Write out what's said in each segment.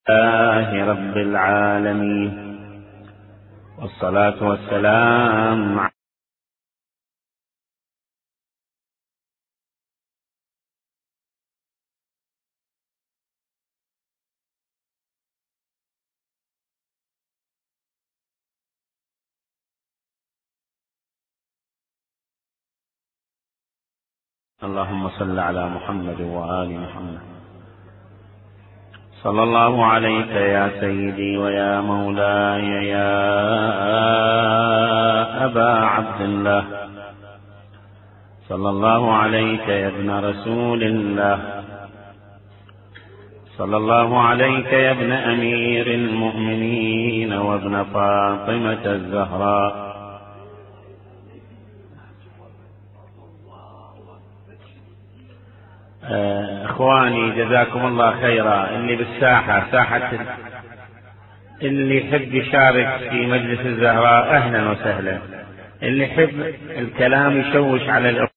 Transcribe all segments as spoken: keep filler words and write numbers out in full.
لله رب العالمين، والصلاة والسلام اللهم صل على محمد وآل محمد. صلى الله عليك يا سيدي ويا مولاي يا أبا عبد الله، صلى الله عليك يا ابن رسول الله، صلى الله عليك يا ابن أمير المؤمنين وابن فاطمة الزهراء. اخواني جزاكم الله خيرا، اللي بالساحة ساحة اللي يحب يشارك في مجلس الزهراء اهلا وسهلا، اللي يحب الكلام يشوش على الأ...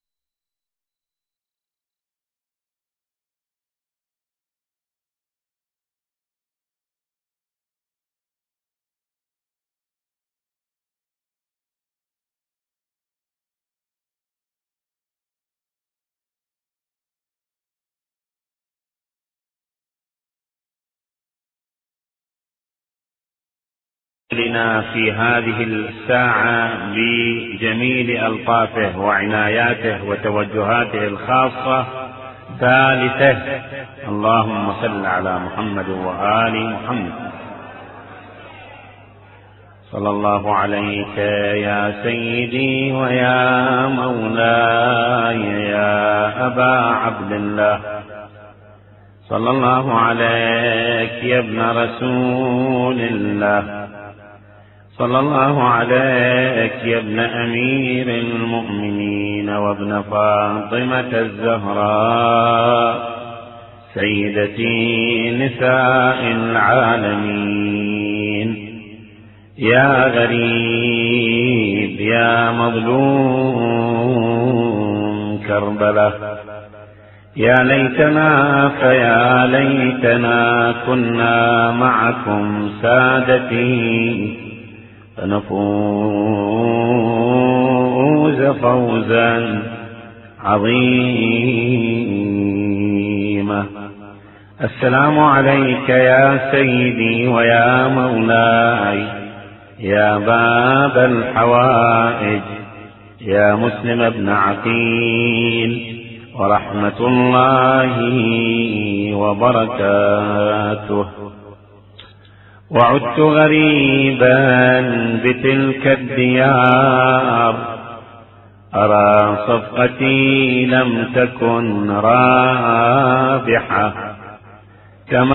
لنا في هذه الساعة بجميل ألطافه وعناياته وتوجهاته الخاصة ثالثة. اللهم صل على محمد وآل محمد. صلى الله عليك يا سيدي ويا مولاي يا أبا عبد الله، صلى الله عليك يا ابن رسول الله، صلى الله عليك يا ابن أمير المؤمنين وابن فاطمة الزهراء، سيدتي نساء العالمين. يا غريب يا مظلوم كربلاء، يا ليتنا فيا ليتنا كنا معكم سادتي فنفوز فوزا عظيما. السلام عليك يا سيدي ويا مولاي يا باب الحوائج يا مسلم بن عقيل، ورحمة الله وبركاته. وعدت غريبا بتلك الديار، أرى صفقتي لم تكن رابحة كما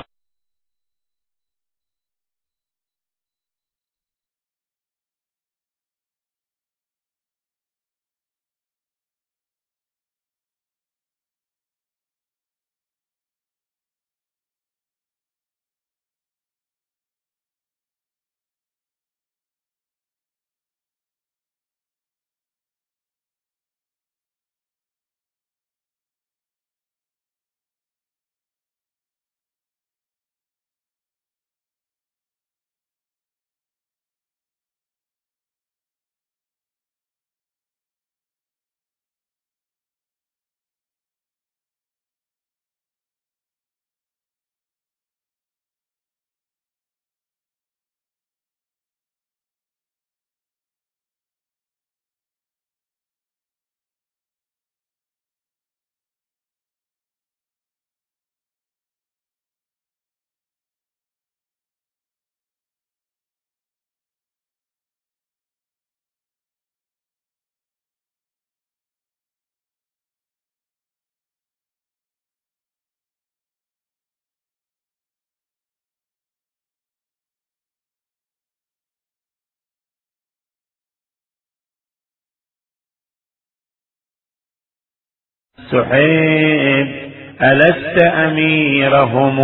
سحيب ألست أميرهم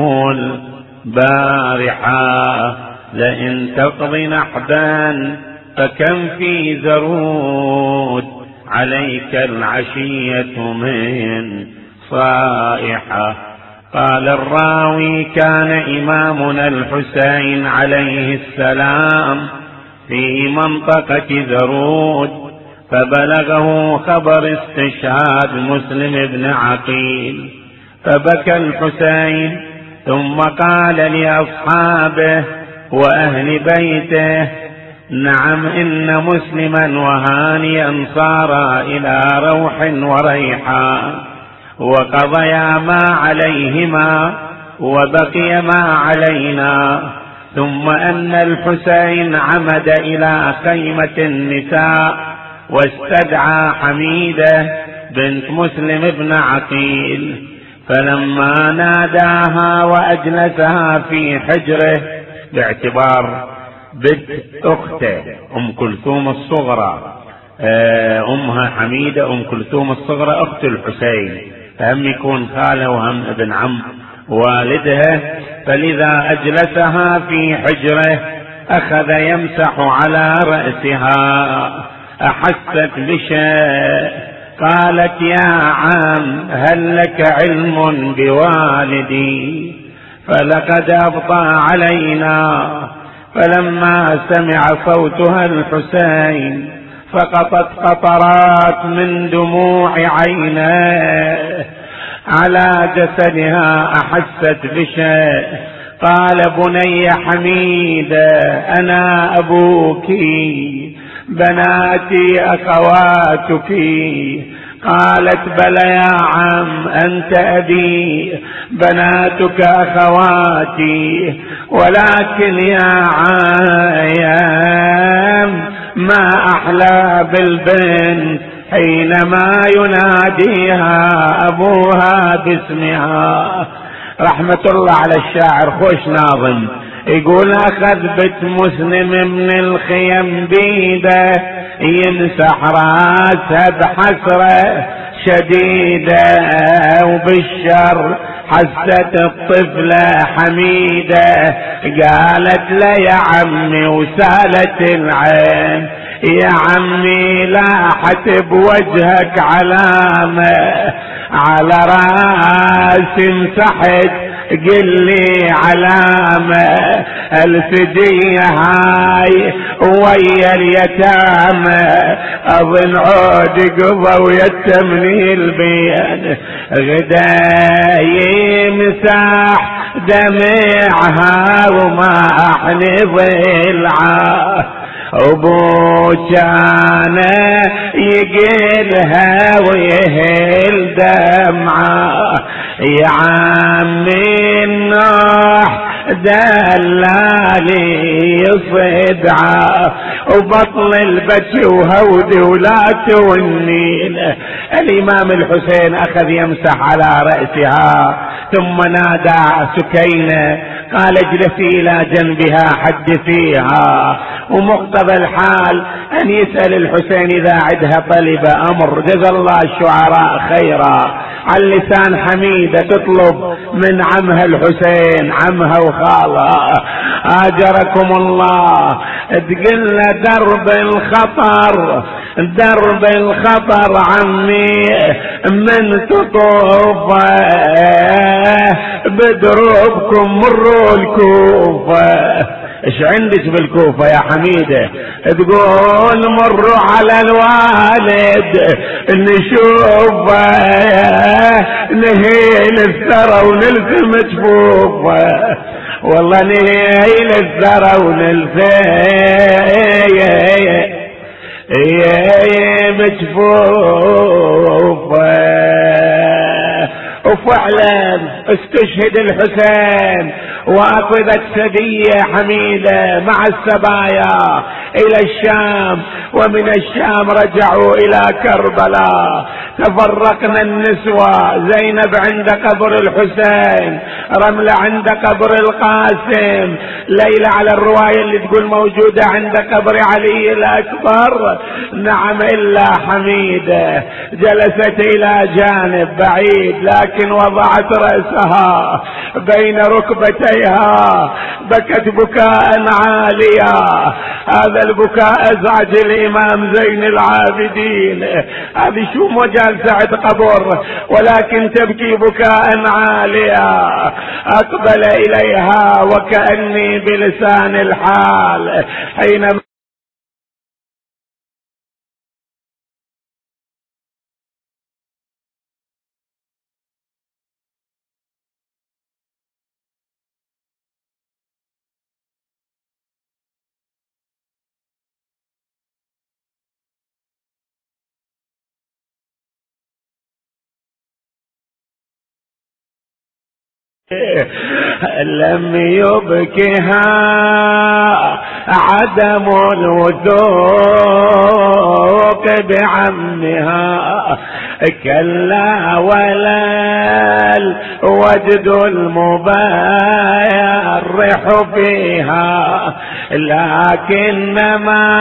البارحة، لئن تقضي نحبا فكم في زرود، عليك العشية من صائحة، قال الراوي: كان إمامنا الحسين عليه السلام في منطقة زرود، فبلغه خبر استشهاد مسلم بن عقيل، فبكى الحسين، ثم قال لأصحابه وأهل بيته: نعم، إن مسلما وهانيا صارا إلى روح وريحان، وقضيا ما عليهما وبقي ما علينا. ثم أن الحسين عمد إلى خيمة النساء واستدعى حميدة بنت مسلم بن عقيل، فلما ناداها وأجلسها في حجره باعتبار بنت أخته أم كلثوم الصغرى، أمها حميدة أم كلثوم الصغرى أخت الحسين، فهم يكون خاله وهم ابن عم والدها، فلذا أجلسها في حجره أخذ يمسح على رأسها. أحست بشيء، قالت: يا عم، هل لك علم بوالدي؟ فلقد أبطأ علينا. فلما سمع صوتها الحسين فقطت قطرات من دموع عينيه على جسدها. أحست بشيء، قال: بني حميدة، أنا أبوك، بناتي أخواتك. قالت: بلى يا عم، أنت أبي، بناتك أخواتي، ولكن يا عم ما أحلى بالبنت حينما يناديها أبوها باسمها. رحمة الله على الشاعر، خوش ناظم، يقول: أخذ بنت مسلم من الخيم بيده يمسح راسها بحسرة شديدة، وبالشر حست الطفلة حميدة، قالت له: يا عمي، وسالت العين، يا عمي لاحت بوجهك علامة، على راسي مسحت، قل لي علامة، الفدية هاي ويا اليتامى، اظن عود قضى ويتمني البين، غدا يمسح دمعها وما احني ضلعه، ابو كان يقلها ويهل دمعه، يا عمي النوح دلالي صدعه، وبطل البكي وهودي ولا تونين. الامام الحسين اخذ يمسح على رأسها، ثم نادى سكينة، قال: اجلسي الى جنبها حدثيها. ومقتضى الحال ان يسأل الحسين اذا عدها طلب امر. جزا الله الشعراء خيرا، على لسان حميدة تطلب من عمها الحسين، عمها وخالها، اجركم الله، تقل درب الخطر، درب الخطر عمي من تطوفه، بدروبكم مروا الكوفة. ايش عندك بالكوفة يا حميدة؟ تقول: مروا على الوالد نشوفه، نهيل الثرى ونلثم جفوفه، والله نهيل الثرى ونلثم جفوفه. وفعلا استشهد الحسين، واخذت سبية حميدة مع السبايا الى الشام، ومن الشام رجعوا الى كربلاء. تفرقنا النسوة، زينب عند قبر الحسين، رملة عند قبر القاسم، ليلى على الرواية اللي تقول موجودة عند قبر علي الأكبر. نعم، إلا حميدة جلست إلى جانب بعيد، لكن وضعت رأسها بين ركبتي إليها بكت بكاء عاليا. هذا البكاء أزعج الإمام زين العابدين. هذه شو مجال سعد قبر، ولكن تبكي بكاء عاليا. أقبل إليها وكأني بلسان الحال حينما لم يبكها عدم الوثوق بعمها، كلا ولا الوجد المبارح فيها، لكنما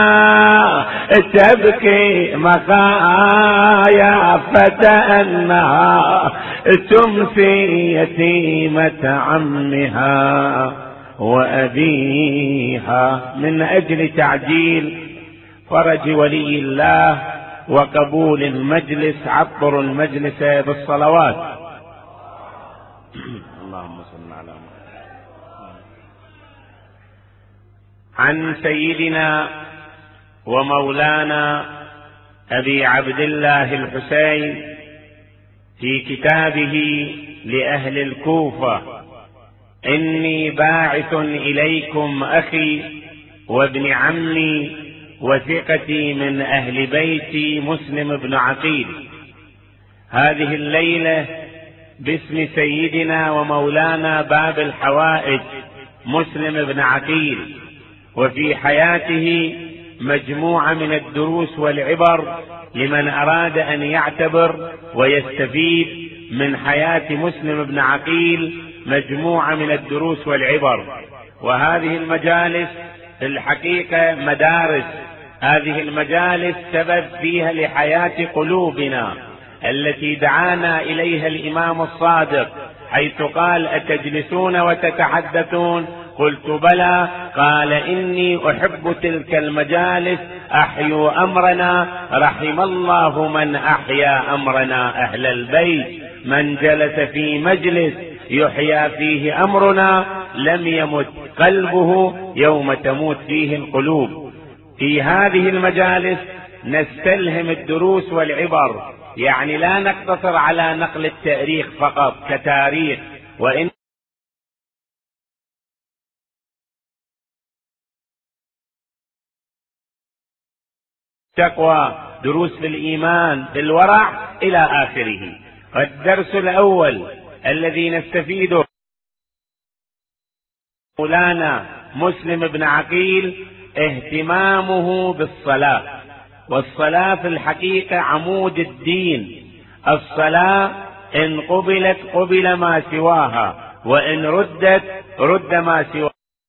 تبكي مخايا فتأنها تمسي يتيمة عمها وأبيها. من أجل تعجيل فرج ولي الله وقبول المجلس عطر المجلس بالصلوات. اللهم صل على محمد. عن سيدنا ومولانا أبي عبد الله الحسين في كتابه لأهل الكوفة: إني باعث إليكم أخي وابن عمي وثقتي من أهل بيتي مسلم بن عقيل. هذه الليلة باسم سيدنا ومولانا باب الحوائج مسلم بن عقيل، وفي حياته مجموعة من الدروس والعبر لمن أراد أن يعتبر ويستفيد من حياة مسلم بن عقيل، مجموعة من الدروس والعبر. وهذه المجالس في الحقيقة مدارس. هذه المجالس سبب فيها لحياة قلوبنا التي دعانا إليها الإمام الصادق، حيث قال: أتجلسون وتتحدثون؟ قلت بلى. قال: إني أحب تلك المجالس، أحيوا أمرنا. رحم الله من أحيا أمرنا أهل البيت. من جلس في مجلس يحيا فيه أمرنا لم يمت قلبه يوم تموت فيه القلوب. في هذه المجالس نستلهم الدروس والعبر، يعني لا نقتصر على نقل التاريخ فقط كتاريخ، وإن تقوى، دروس في الإيمان بالورع إلى آخره. الدرس الأول الذي نستفيده مولانا مسلم بن عقيل اهتمامه بالصلاة. والصلاة في الحقيقة عمود الدين. الصلاة إن قبلت قبل ما سواها، وإن ردت رد ما سواها.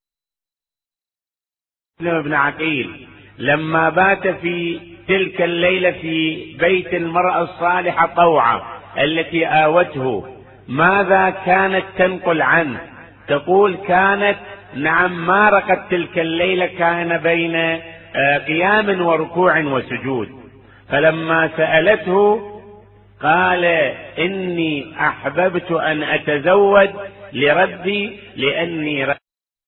مسلم بن عقيل لما بات في تلك الليلة في بيت المرأة الصالحة طوعة التي آوته، ماذا كانت تنقل عنه؟ تقول: كانت نعم ما رقت تلك الليلة، كان بين قيام وركوع وسجود. فلما سألته قال: إني أحببت أن أتزوج لربي لأني ربي.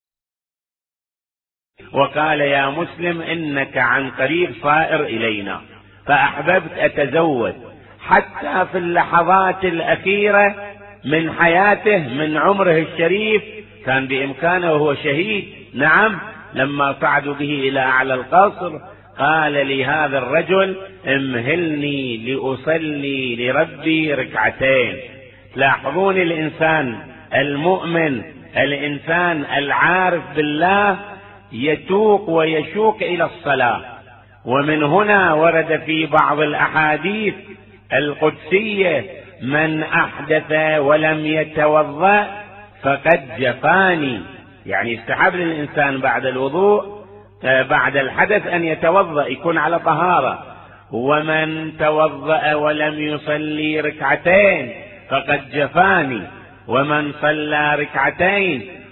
وقال: يا مسلم إنك عن قريب صائر إلينا، فأحببت أتزوج. حتى في اللحظات الأخيرة من حياته من عمره الشريف كان بإمكانه وهو شهيد، نعم، لما صعدوا به إلى أعلى القصر قال لهذا الرجل: امهلني لأصلي لربي ركعتين. تلاحظون الإنسان المؤمن، الإنسان العارف بالله يتوق ويشوق إلى الصلاة. ومن هنا ورد في بعض الأحاديث القدسية: من أحدث ولم يتوضأ فقد جفاني. يعني يستحب للإنسان بعد الوضوء بعد الحدث أن يتوضأ، يكون على طهارة. ومن توضأ ولم يصلي ركعتين فقد جفاني، ومن صلى ركعتين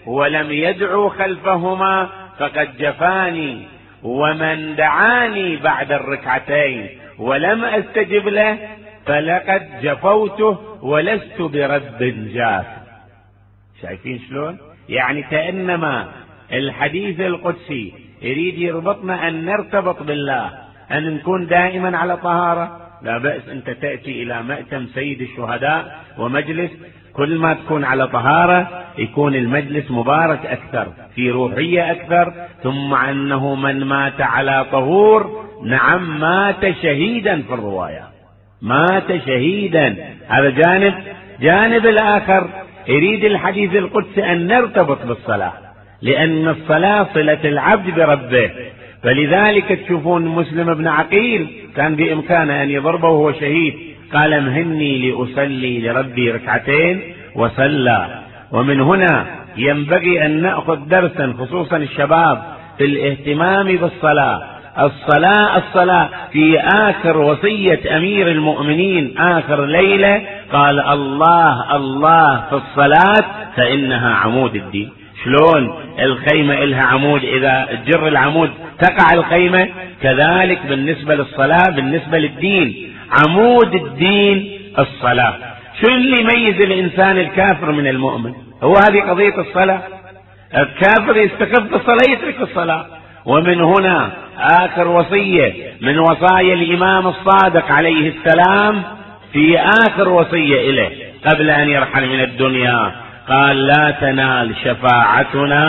ولم يدعو خلفهما فقد جفاني، ومن دعاني بعد الركعتين ولم أستجب له فلقد جفوته ولست برب جاف. شايفين شلون؟ يعني كأنما الحديث القدسي يريد يربطنا أن نرتبط بالله، أن نكون دائما على طهارة. لا بأس أنت تأتي إلى مأتم سيد الشهداء ومجلس، كل ما تكون على طهارة يكون المجلس مبارك أكثر، في روحية أكثر. ثم أنه من مات على طهور نعم مات شهيدا في الرواية، مات شهيدا. هذا جانب. جانب الآخر يريد الحديث القدسي أن نرتبط بالصلاة، لأن الصلاة صلة العبد بربه. فلذلك تشوفون مسلم بن عقيل كان بإمكانه أن يضربه وهو شهيد، قال مهني لأصلي لربي ركعتين وصلى. ومن هنا ينبغي أن نأخذ درسا خصوصا الشباب في الاهتمام بالصلاة. الصلاة الصلاة في آخر وصية أمير المؤمنين آخر ليلة قال الله الله في الصلاة فإنها عمود الدين. شلون الخيمة إلها عمود، إذا جر العمود تقع الخيمة، كذلك بالنسبة للصلاة بالنسبة للدين عمود الدين الصلاة. شو اللي يميز الإنسان الكافر من المؤمن؟ هو هذه قضية الصلاة. الكافر يستخف بالصلاة يترك الصلاة. ومن هنا آخر وصية من وصايا الإمام الصادق عليه السلام في آخر وصية إليه قبل أن يرحل من الدنيا قال لا تنال شفاعتنا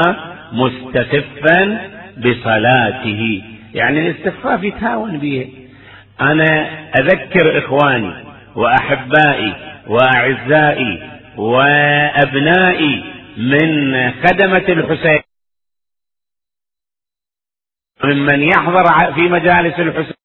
مستخفا بصلاته. يعني الاستخفاف يتهاون به. أنا أذكر إخواني وأحبائي وأعزائي وأبنائي من خدمة الحسين ممن يحضر في مجالس الحسين،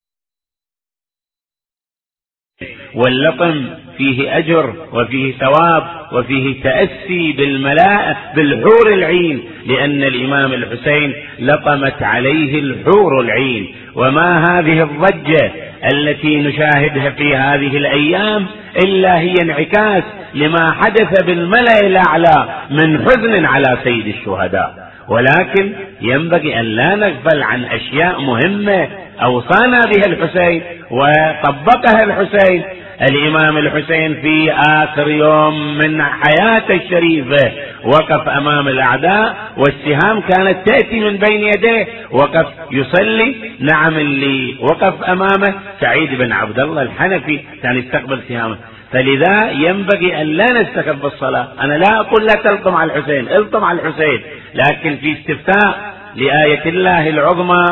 واللطم فيه أجر وفيه ثواب وفيه تأسي بالملائكة بالحور العين، لأن الإمام الحسين لطمت عليه الحور العين. وما هذه الضجة التي نشاهدها في هذه الأيام إلا هي انعكاس لما حدث بالملأ الأعلى من حزن على سيد الشهداء. ولكن ينبغي أن لا نغفل عن أشياء مهمة أوصانا بها الحسين وطبقها الحسين. الإمام الحسين في آخر يوم من حياته الشريفة وقف أمام الأعداء والسهام كانت تأتي من بين يديه، وقف يصلي. نعم اللي وقف أمامه سعيد بن عبد الله الحنفي كان يستقبل سهامه. فلذا ينبغي أن لا نستخف بالصلاة. أنا لا أقول لا تلطم على الحسين، الطم على الحسين، لكن في استفتاء لآية الله العظمى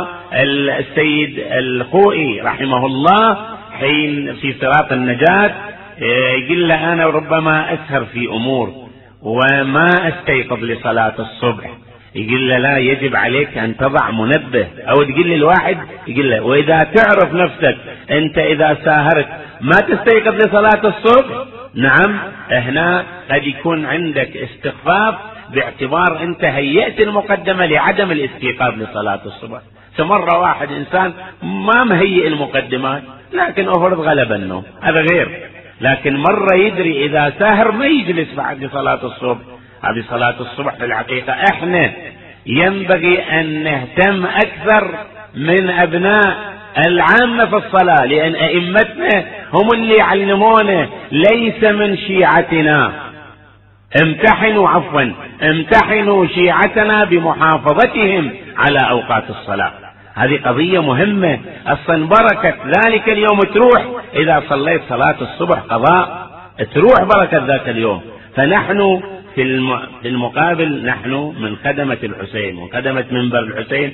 السيد الخوئي رحمه الله حين في صراط النجاة يقول له أنا ربما أسهر في أمور وما أستيقظ لصلاة الصبح، يقول له لا يجب عليك أن تضع منبه. أو تقول للواحد يقول له وإذا تعرف نفسك أنت إذا ساهرت ما تستيقظ لصلاة الصبح، نعم هنا قد يكون عندك استخفاف باعتبار أنت هيئت المقدمة لعدم الاستيقاظ لصلاة الصبح. فمرة واحد إنسان ما مهيئ المقدمات لكن أفرض غلب النوم هذا غير، لكن مرة يدري إذا ساهر ما يجلس بعد صلاة الصبح. هذه صلاة الصبح في الحقيقة احنا ينبغي أن نهتم أكثر من أبناء العامة في الصلاة، لأن أئمتنا هم اللي يعلمونا ليس من شيعتنا. امتحنوا عفوا امتحنوا شيعتنا بمحافظتهم على أوقات الصلاة. هذه قضية مهمة. أصلا بركة ذلك اليوم تروح إذا صليت صلاة الصبح قضاء، تروح بركة ذاك اليوم. فنحن في المقابل نحن من خدمة الحسين وخدمة منبر الحسين،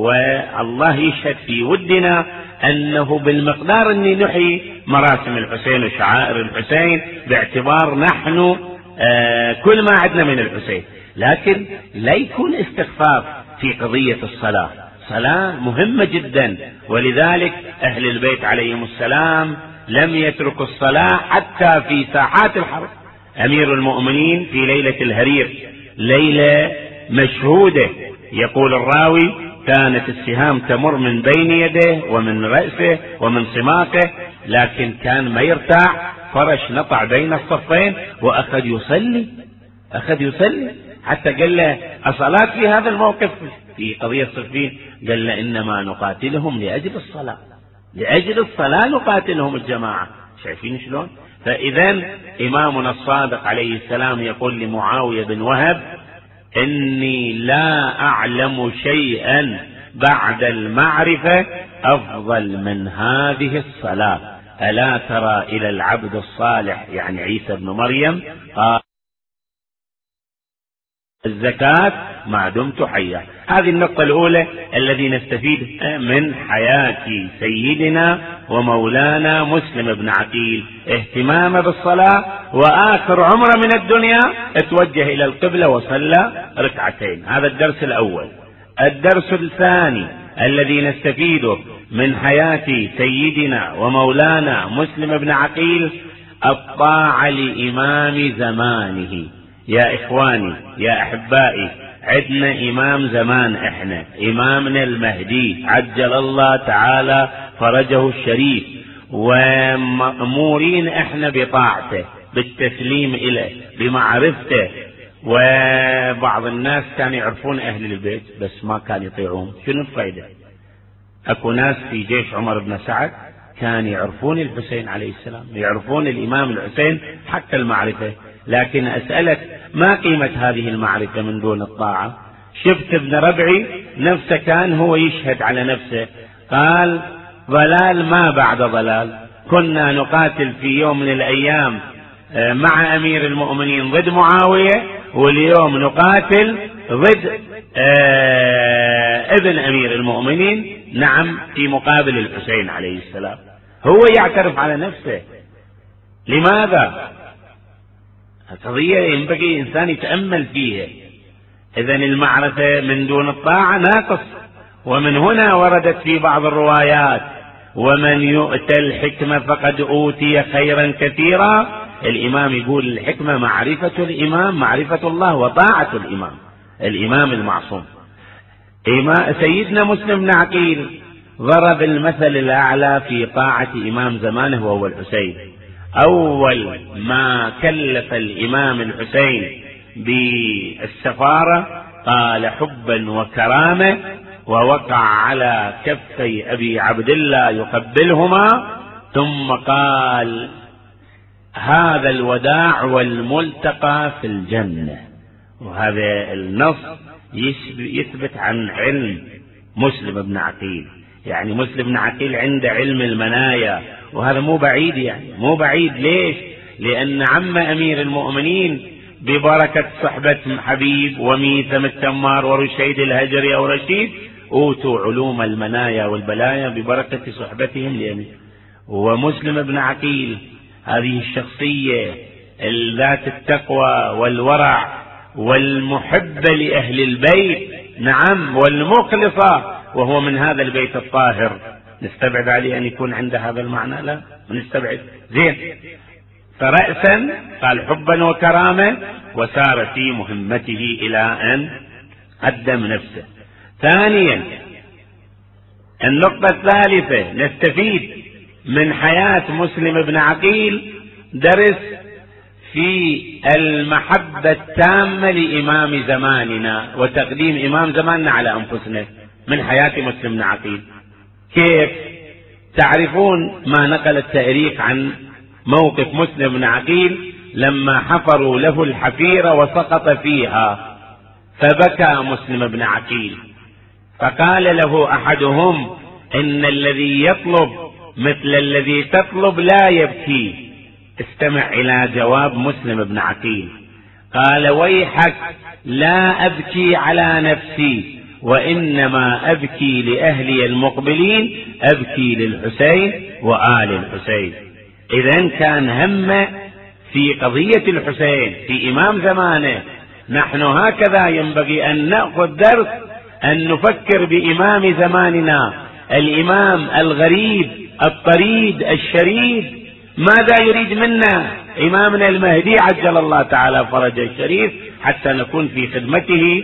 والله يشهد في ودنا أنه بالمقدار أني نحيي مراسم الحسين وشعائر الحسين باعتبار نحن آه كل ما عدنا من الحسين، لكن لا يكون استخفاف في قضية الصلاة. صلاة مهمة جدا، ولذلك أهل البيت عليهم السلام لم يتركوا الصلاة حتى في ساحات الحرب. أمير المؤمنين في ليلة الهرير ليلة مشهودة يقول الراوي كانت السهام تمر من بين يديه ومن رأسه ومن صماقه، لكن كان ما يرتاح، فرش نطع بين الصفين وأخذ يصلي أخذ يصلي حتى قال له الصلاة في هذا الموقف في قضية صفين، قال له إنما نقاتلهم لأجل الصلاة، لأجل الصلاة نقاتلهم الجماعة. شايفين شلون؟ فإذا إمامنا الصادق عليه السلام يقول لمعاوية بن وهب: إني لا أعلم شيئا بعد المعرفة أفضل من هذه الصلاة، ألا ترى إلى العبد الصالح يعني عيسى بن مريم قال الزكاة ما دمت حيا. هذه النقطة الأولى الذي نستفيد من حياة سيدنا ومولانا مسلم بن عقيل، اهتمام بالصلاة، وآخر عمره من الدنيا اتوجه إلى القبلة وصلى ركعتين. هذا الدرس الأول. الدرس الثاني الذي نستفيده من حياة سيدنا ومولانا مسلم بن عقيل الطاعة لإمام زمانه. يا إخواني يا أحبائي، عندنا إمام زمان، إحنا إمامنا المهدي عجل الله تعالى فرجه الشريف، ومأمورين إحنا بطاعته، بالتسليم إليه، بمعرفته. وبعض الناس كانوا يعرفون أهل البيت بس ما كانوا يطيعون. شنو الفائدة؟ أكو ناس في جيش عمر بن سعد كانوا يعرفون الحسين عليه السلام، يعرفون الإمام الحسين حتى المعرفة، لكن أسألك ما قيمة هذه المعرفة من دون الطاعة؟ شفت ابن ربعي نفسه كان هو يشهد على نفسه، قال ضلال ما بعد ضلال، كنا نقاتل في يوم من الأيام مع أمير المؤمنين ضد معاوية، واليوم نقاتل ضد ابن أمير المؤمنين، نعم في مقابل الحسين عليه السلام. هو يعترف على نفسه. لماذا؟ قضية ينبغي إنسان يتأمل فيها. إذن المعرفة من دون الطاعة ناقص. ومن هنا وردت في بعض الروايات: ومن يؤتى الحكمة فقد أوتي خيرا كثيرا. الإمام يقول الحكمة معرفة الإمام، معرفة الله وطاعة الإمام، الإمام المعصوم. سيدنا مسلم بن عقيل ضرب المثل الأعلى في طاعة إمام زمانه وهو الحسين. أول ما كلف الإمام الحسين بالسفارة قال حبا وكرامة، ووقع على كفي أبي عبد الله يقبلهما، ثم قال هذا الوداع والملتقى في الجنة. وهذا النص يثبت عن علم مسلم بن عقيل، يعني مسلم بن عقيل عنده علم المنايا، وهذا مو بعيد، يعني مو بعيد. ليش؟ لأن عم أمير المؤمنين ببركة صحبة حبيب وميثم التمار ورشيد الهجري أو رشيد أوتوا علوم المنايا والبلايا ببركة صحبتهم لأمير. ومسلم بن عقيل هذه الشخصية ذات التقوى والورع والمحبة لأهل البيت، نعم، والمخلصة، وهو من هذا البيت الطاهر. نستبعد عليه أن يكون عنده هذا المعنى؟ لا نستبعد. زين. فرأسا قال حبا وكرامة، وسار في مهمته إلى أن قدم نفسه. ثانيا النقطة الثالثة نستفيد من حياة مسلم بن عقيل درس في المحبة التامة لإمام زماننا وتقديم إمام زماننا على أنفسنا من حياة مسلم بن عقيل. كيف؟ تعرفون ما نقل التاريخ عن موقف مسلم بن عقيل لما حفروا له الحفيرة وسقط فيها، فبكى مسلم بن عقيل، فقال له أحدهم إن الذي يطلب مثل الذي تطلب لا يبكي. استمع إلى جواب مسلم بن عقيل، قال ويحك لا أبكي على نفسي، وإنما أبكي لأهلي المقبلين، أبكي للحسين وآل الحسين. إذن كان هم في قضية الحسين في إمام زمانه. نحن هكذا ينبغي أن نأخذ درس، أن نفكر بإمام زماننا، الإمام الغريب الطريد الشريف، ماذا يريد منا إمامنا المهدي عجل الله تعالى فرجه الشريف، حتى نكون في خدمته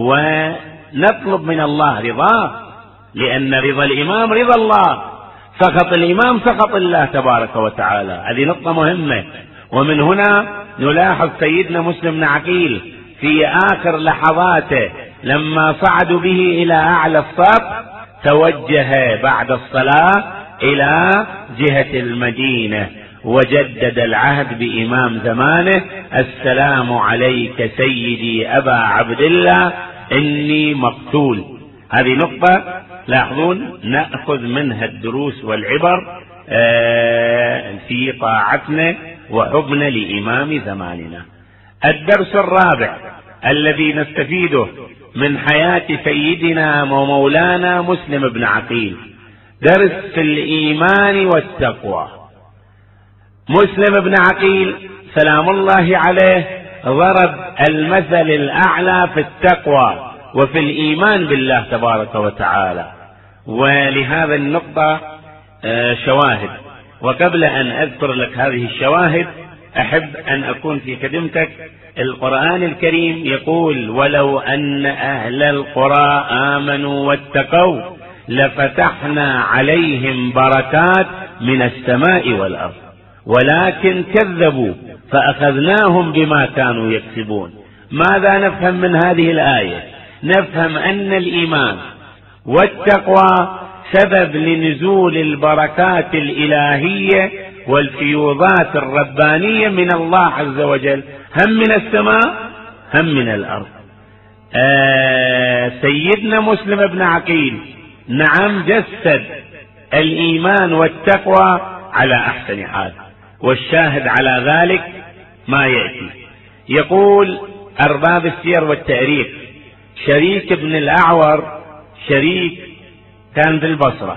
ونطلب من الله رضاه، لأن رضا الإمام رضا الله، سخط الإمام سخط الله تبارك وتعالى. هذه نقطة مهمة. ومن هنا نلاحظ سيدنا مسلم بن عقيل في آخر لحظاته لما صعدوا به إلى أعلى الصف توجه بعد الصلاة إلى جهة المدينة وجدد العهد بإمام زمانه: السلام عليك سيدي أبا عبد الله إني مقتول. هذه نقطة لاحظون نأخذ منها الدروس والعبر في طاعتنا وحبنا لإمام زماننا. الدرس الرابع الذي نستفيده من حياة سيدنا ومولانا مسلم بن عقيل درس في الإيمان والتقوى. مسلم بن عقيل سلام الله عليه ضرب المثل الأعلى في التقوى وفي الإيمان بالله تبارك وتعالى، ولهذا النقطة شواهد. وقبل أن أذكر لك هذه الشواهد أحب أن أكون في خدمتك. القرآن الكريم يقول: ولو أن أهل القرى آمنوا واتقوا لفتحنا عليهم بركات من السماء والأرض ولكن كذبوا فأخذناهم بما كانوا يكسبون. ماذا نفهم من هذه الآية؟ نفهم أن الإيمان والتقوى سبب لنزول البركات الإلهية والفيوضات الربانية من الله عز وجل، هم من السماء هم من الأرض. آه سيدنا مسلم بن عقيل نعم جسد الإيمان والتقوى على أحسن حال، والشاهد على ذلك ما يأتي. يقول أرباب السير والتاريخ: شريك بن الأعور، شريك كان في البصرة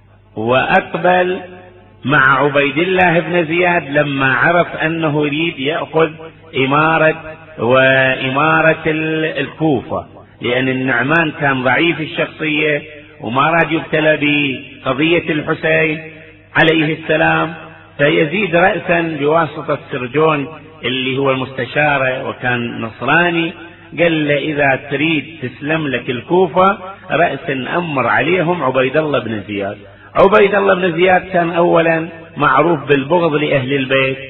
وأقبل مع عبيد الله بن زياد لما عرف أنه يريد يأخذ إمارة وإمارة الكوفة، لأن النعمان كان ضعيف الشخصية وما راد يبتلى بقضية الحسين عليه السلام. فيزيد رأسا بواسطة سرجون اللي هو المستشار وكان نصراني قال له: إذا تريد تسلم لك الكوفة رأسا أمر عليهم عبيد الله بن زياد. عبيد الله بن زياد كان أولا معروف بالبغض لأهل البيت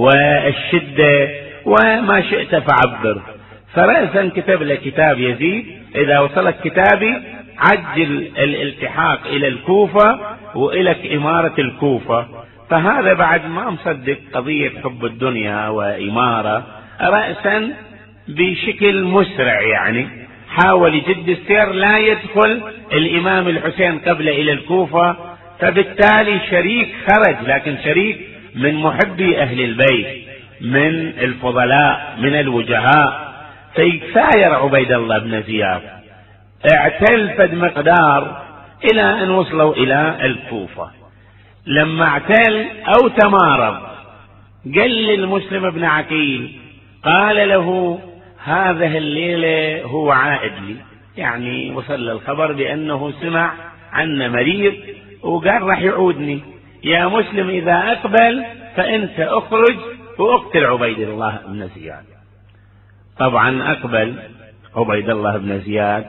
والشدة وما شئت فعبر، فرأسا كتب له كتاب يزيد: إذا وصلت كتابي عجل الالتحاق إلى الكوفة وإلك إمارة الكوفة. فهذا بعد ما مصدق قضية حب الدنيا وإمارة، رأسا بشكل مسرع يعني حاول يجد السير لا يدخل الإمام الحسين قبل إلى الكوفة. فبالتالي شريك خرج، لكن شريك من محبي أهل البيت، من الفضلاء، من الوجهاء. فيساير عبيد الله بن زياد، اعتل فد مقدار إلى أن وصلوا إلى الكوفة. لما اعتل أو تمارض قال للمسلم بن عقيل، قال له: هذه الليلة هو عائد لي، يعني وصل الخبر بأنه سمع عنا مريض وقال راح يعودني، يا مسلم إذا أقبل فأنت أخرج وأقتل عبيد الله بن زياد. طبعا أقبل عبيد الله بن زياد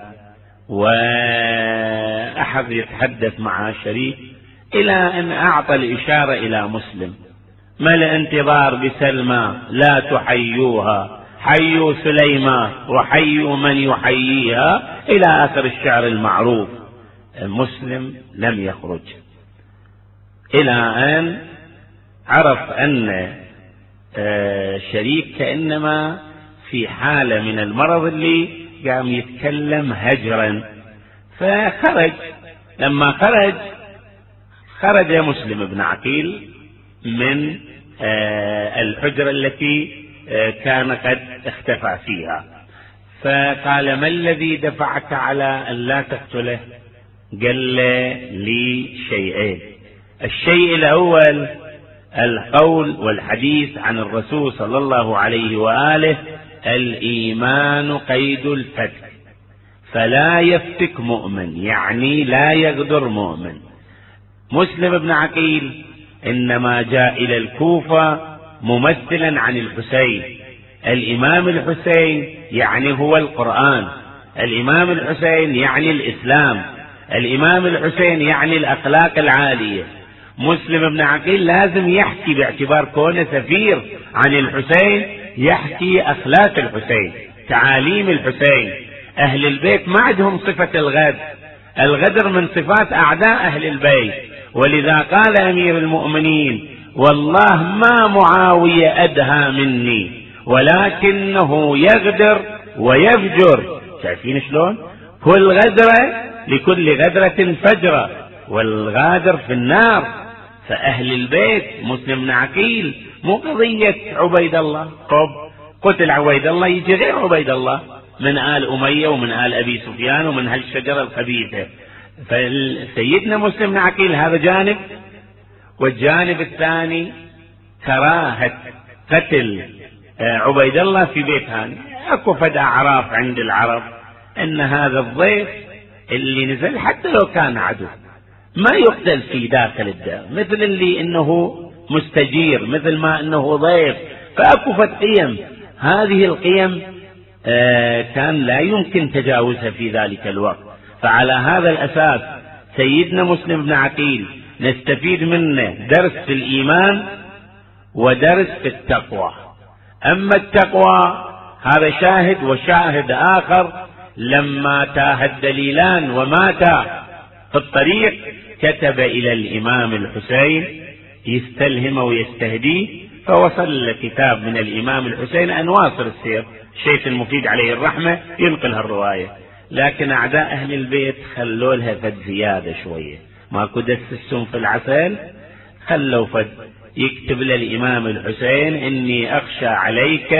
وأحد يتحدث مع شريك إلى أن أعطى الإشارة إلى مسلم: ما الانتظار بسلمى لا تحيوها، حيوا سليمان وحيوا من يحييها، إلى آخر الشعر المعروف. مسلم لم يخرج إلى أن عرف أن شريك كأنما في حالة من المرض اللي قام يتكلم هجرا، فخرج. لما خرج خرج مسلم بن عقيل من الحجرة التي كان قد اختفى فيها، فقال: ما الذي دفعك على أن لا تقتله؟ قال لي شيئين: الشيء الأول القول والحديث عن الرسول صلى الله عليه وآله: الإيمان قيد الفتك، فلا يفتك مؤمن، يعني لا يغدر مؤمن. مسلم بن عقيل إنما جاء إلى الكوفة ممثلا عن الحسين. الإمام الحسين يعني هو القرآن، الإمام الحسين يعني الإسلام، الإمام الحسين يعني الأخلاق العالية. مسلم بن عقيل لازم يحكي باعتبار كونه سفير عن الحسين، يحكي أخلاق الحسين، تعاليم الحسين. أهل البيت ما عندهم صفة الغدر، الغدر من صفات أعداء أهل البيت، ولذا قال أمير المؤمنين: والله ما معاوية أدهى مني ولكنه يغدر ويفجر. شايفين شلون؟ كل غدرة لكل غدرة فجرة، والغادر في النار. فأهل البيت مسلم بن عقيل مو قضية عبيد الله، طب قتل عبيد الله يجي غير عبيد الله من آل أمية ومن آل أبي سفيان ومن هالشجرة الخبيثة. فسيدنا مسلم بن عقيل هذا جانب، والجانب الثاني كراهة قتل عبيد الله في بيت هاني. اكو فد اعراف عند العرب ان هذا الضيف اللي نزل حتى لو كان عدو ما يقتل في داخل الدار، مثل اللي انه مستجير، مثل ما انه ضيف. فاكو فد قيم، هذه القيم آه كان لا يمكن تجاوزها في ذلك الوقت. فعلى هذا الاساس سيدنا مسلم بن عقيل نستفيد منه درس في الإيمان ودرس في التقوى. أما التقوى هذا شاهد وشاهد آخر، لما تاه الدليلان وماتا في الطريق كتب إلى الإمام الحسين يستلهم ويستهديه، فوصل كتاب من الإمام الحسين أنواصر السير، الشيخ المفيد عليه الرحمة ينقل هالرواية. لكن أعداء أهل البيت خلوا لها فد زيادة شوية، ماكو دس السم في العسل، خلوا فد يكتب للإمام الحسين: إني أخشى عليك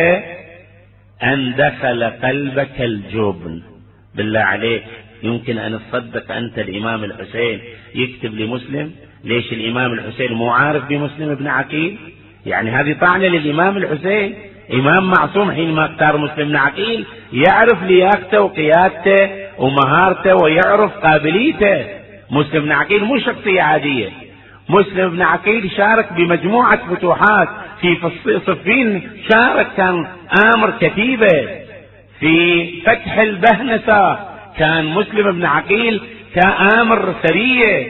أن دخل قلبك الجبن. بالله عليك يمكن أن تصدق أنت الإمام الحسين يكتب لمسلم؟ ليش الإمام الحسين مو عارف بمسلم بن عقيل؟ يعني هذه طعنة للإمام الحسين، إمام معصوم حينما اختار مسلم بن عقيل يعرف لياقته وقيادته ومهارته ويعرف قابليته. مسلم بن عقيل مو شخصية عادية، مسلم بن عقيل شارك بمجموعة فتوحات، في صفين شارك، كان آمر كتيبة، في فتح البهنسة كان مسلم بن عقيل كآمر سرية،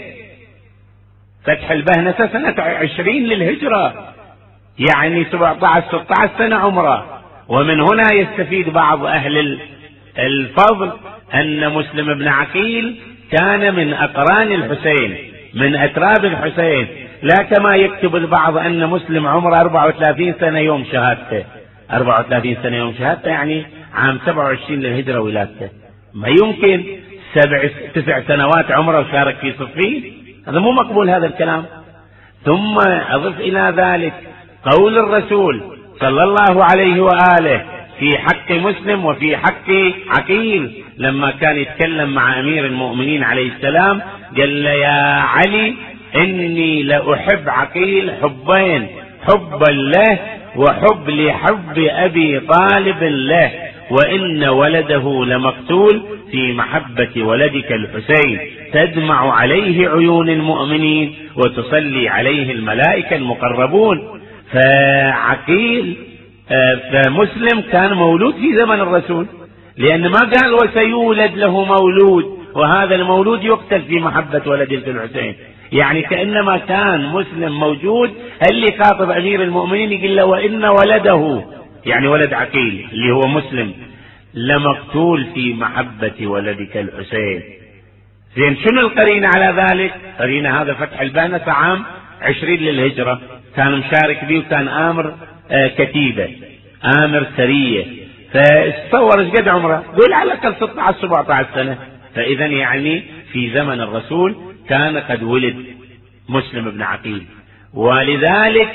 فتح البهنسة سنة عشرين للهجرة، يعني سبعة عشر ستة عشر سنة عمره. ومن هنا يستفيد بعض أهل الفضل أن مسلم بن عقيل كان من أقران الحسين، من أتراب الحسين، لا كما يكتب البعض أن مسلم عمره أربعة وثلاثين سنة يوم شهادته، أربعة وثلاثين سنة يوم شهادته يعني عام سبعة وعشرين للهجرة ولادته، ما يمكن. سبع تسع سنوات عمره وشارك في صفين، هذا مو مقبول هذا الكلام. ثم أضف إلى ذلك قول الرسول صلى الله عليه وآله في حق مسلم وفي حق عقيل، لما كان يتكلم مع أمير المؤمنين عليه السلام قال له: يا علي إني لأحب عقيل حبين، حبا له وحب لحب أبي طالب له، وإن ولده لمقتول في محبة ولدك الحسين، تدمع عليه عيون المؤمنين وتصلي عليه الملائكة المقربون. فعقيل فمسلم كان مولود في زمن الرسول، لأن ما قال وسيولد له مولود وهذا المولود يقتل في محبة ولده الحسين، يعني كأنما كان مسلم موجود. اللي خاطب أمير المؤمنين يقول له: وإن ولده، يعني ولد عقيل اللي هو مسلم، لمقتول في محبة ولدك الحسين. زين، شنو القرينة على ذلك؟ قرينة هذا فتح البهنسة عام عشرين للهجرة، كان مشارك به وكان آمر آه كتيبة، آمر سرية. فاتصور ايش قد عمره؟ قول على الأقل ستة عشر سبعة عشر سنة. فإذا يعني في زمن الرسول كان قد ولد مسلم بن عقيل. ولذلك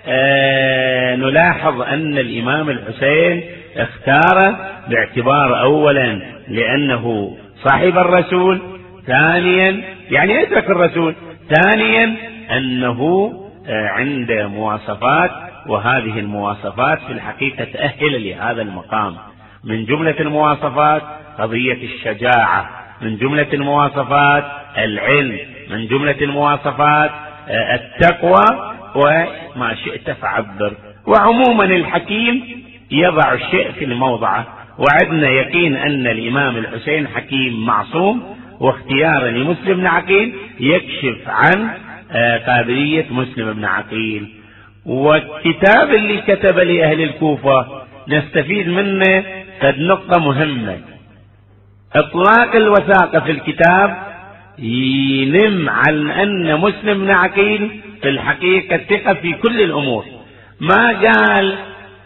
آه نلاحظ أن الإمام الحسين اختاره باعتبار أولا لأنه صاحب الرسول، ثانيا يعني يدرك الرسول، ثانيا أنه آه عند مواصفات، وهذه المواصفات في الحقيقة تأهل لهذا المقام. من جملة المواصفات قضية الشجاعة، من جملة المواصفات العلم، من جملة المواصفات التقوى، وما شئت فعبر. وعموما الحكيم يضع الشيء في موضعه، وعدنا يقين أن الإمام الحسين حكيم معصوم، واختيار لمسلم بن عقيل يكشف عن قابلية مسلم بن عقيل. والكتاب اللي كتب لأهل الكوفة نستفيد منه قد نقطة مهمة. اطلاق الوثاقة في الكتاب ينم عن ان مسلم بن عقيل في الحقيقة ثقة في كل الامور. ما قال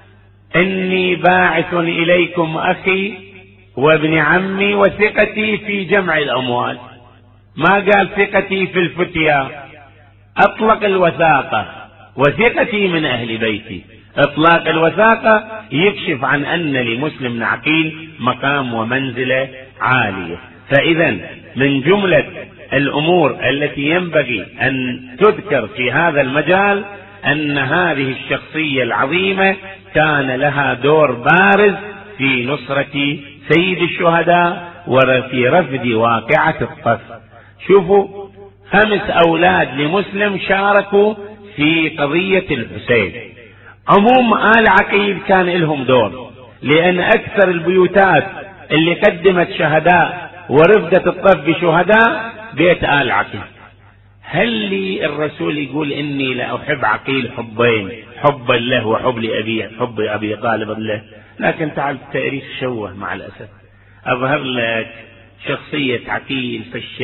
اني باعث اليكم اخي وابن عمي وثقتي في جمع الاموال، ما قال ثقتي في الفتيا، اطلق الوثاقة وثقتي من اهل بيتي. اطلاق الوثاقة يكشف عن ان لمسلم بن عقيل مقام ومنزلة عالية. فاذا من جملة الامور التي ينبغي ان تذكر في هذا المجال ان هذه الشخصية العظيمة كان لها دور بارز في نصرة سيد الشهداء وفي رفض واقعة الطف. شوفوا، خمس اولاد لمسلم شاركوا في قضية الحسين. عموم آل عقيل كان لهم دور، لأن أكثر البيوتات اللي قدمت شهداء ورفضت الطف بشهداء بيت آل عقيل. هل لي الرسول يقول إني لا أحب عقيل حبين، حبا له وحب لأبي، حب أبي طالب له؟ لكن تعال التاريخ شوه مع الأسف، أظهر لك شخصية عقيل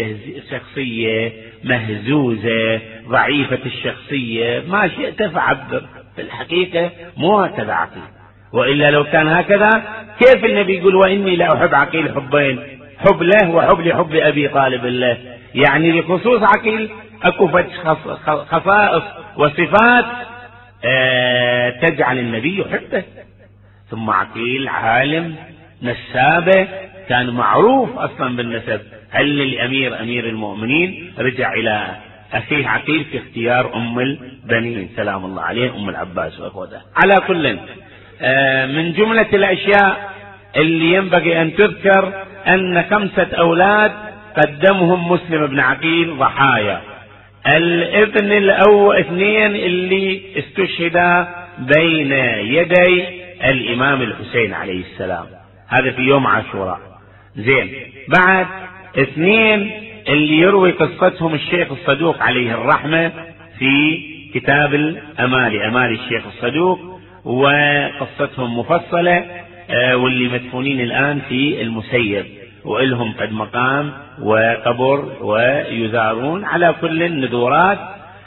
شخصية مهزوزة ضعيفة الشخصية، ما شئت فعبر. في الحقيقة مو هكذا عقيل، وإلا لو كان هكذا كيف النبي يقول وإني لا أحب عقيل حبين، حب له وحب لحب أبي طالب الله؟ يعني لخصوص عقيل أكو خصائص وصفات آه تجعل النبي يحبه. ثم عقيل عالم نسابه، كان معروف أصلا بالنسب. هل الأمير أمير المؤمنين رجع إلى أخيه عقيل في اختيار أم البنين سلام الله عليه، أم العباس وأخوته. على كل من جملة الأشياء اللي ينبغي أن تذكر أن خمسة أولاد قدمهم مسلم بن عقيل ضحايا. الابن الأول اثنين اللي استشهدا بين يدي الإمام الحسين عليه السلام، هذا في يوم عاشوراء. زين، بعد اثنين اللي يروي قصتهم الشيخ الصدوق عليه الرحمة في كتاب الأمالي، أمالي الشيخ الصدوق، وقصتهم مفصلة، واللي مدفونين الآن في المسيب وإلهم قد مقام وقبر ويزارون على كل النذورات.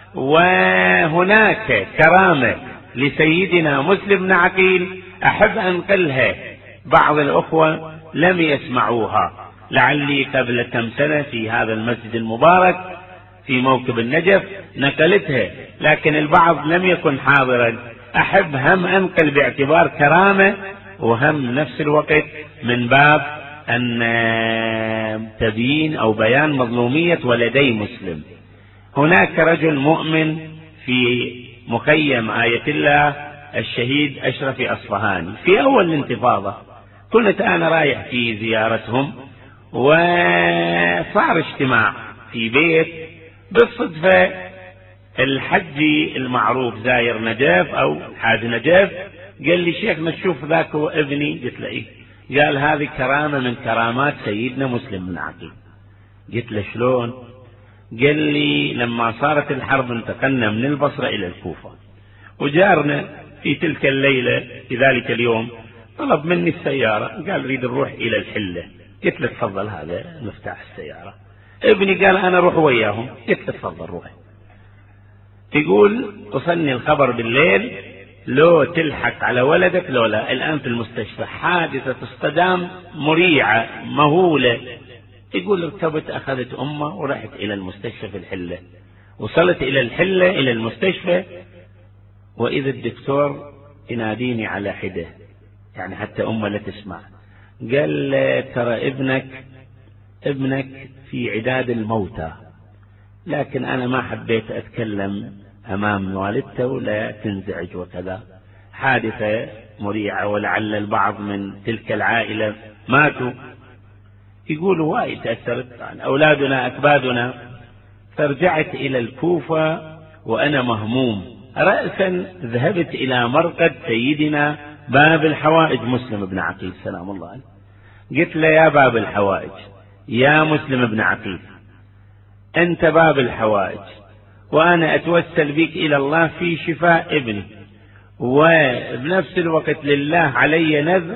وهناك كرامة لسيدنا مسلم بن عقيل أحب أنقلها، بعض الأخوة لم يسمعوها، لعلي قبل كم سنة في هذا المسجد المبارك في موكب النجف نقلتها، لكن البعض لم يكن حاضرا. أحب هم أنقل باعتبار كرامة، وهم نفس الوقت من باب أن تبيين أو بيان مظلومية ولدي مسلم. هناك رجل مؤمن في مخيم آية الله الشهيد أشرف أصفهاني في أول الانتفاضة، كنت أنا رايح في زيارتهم، وصار اجتماع في بيت بالصدفة. الحجي المعروف زاير نجف أو حاج نجف قال لي شيخنا تشوف ذاك هو ابني؟ قلت له إيه؟ قال هذه كرامة من كرامات سيدنا مسلم بن عقيل. قلت له شلون؟ قال لي لما صارت الحرب انتقلنا من البصرة إلى الكوفة، وجارنا في تلك الليلة في ذلك اليوم طلب مني السيارة، قال ريد نروح إلى الحلة. قلت له تفضل، هذا مفتاح السيارة. ابني قال أنا روح وياهم. قلت له تفضل روح. تقول وصلني الخبر بالليل، لو تلحق على ولدك لولا الآن في المستشفى، حادثة اصطدام مريعة مهولة. يقول ارتبت أخذت أمه ورحت إلى المستشفى في الحلة. وصلت إلى الحلة إلى المستشفى، وإذا الدكتور يناديني على حده، يعني حتى أمه لا تسمع. قال ترى ابنك ابنك في عداد الموتى، لكن أنا ما حبيت أتكلم أمام والدته ولا تنزعج وكذا، حادثة مريعة ولعل البعض من تلك العائلة ماتوا. يقولوا وايد تأثرت عن أولادنا أكبادنا. فرجعت إلى الكوفة وأنا مهموم، رأسا ذهبت إلى مرقد سيدنا باب الحوائج مسلم بن عقيل سلام الله عليه. قلت له يا باب الحوائج، يا مسلم بن عقيل، أنت باب الحوائج، وأنا أتوسل بك إلى الله في شفاء ابني، وبنفس الوقت لله علي نذر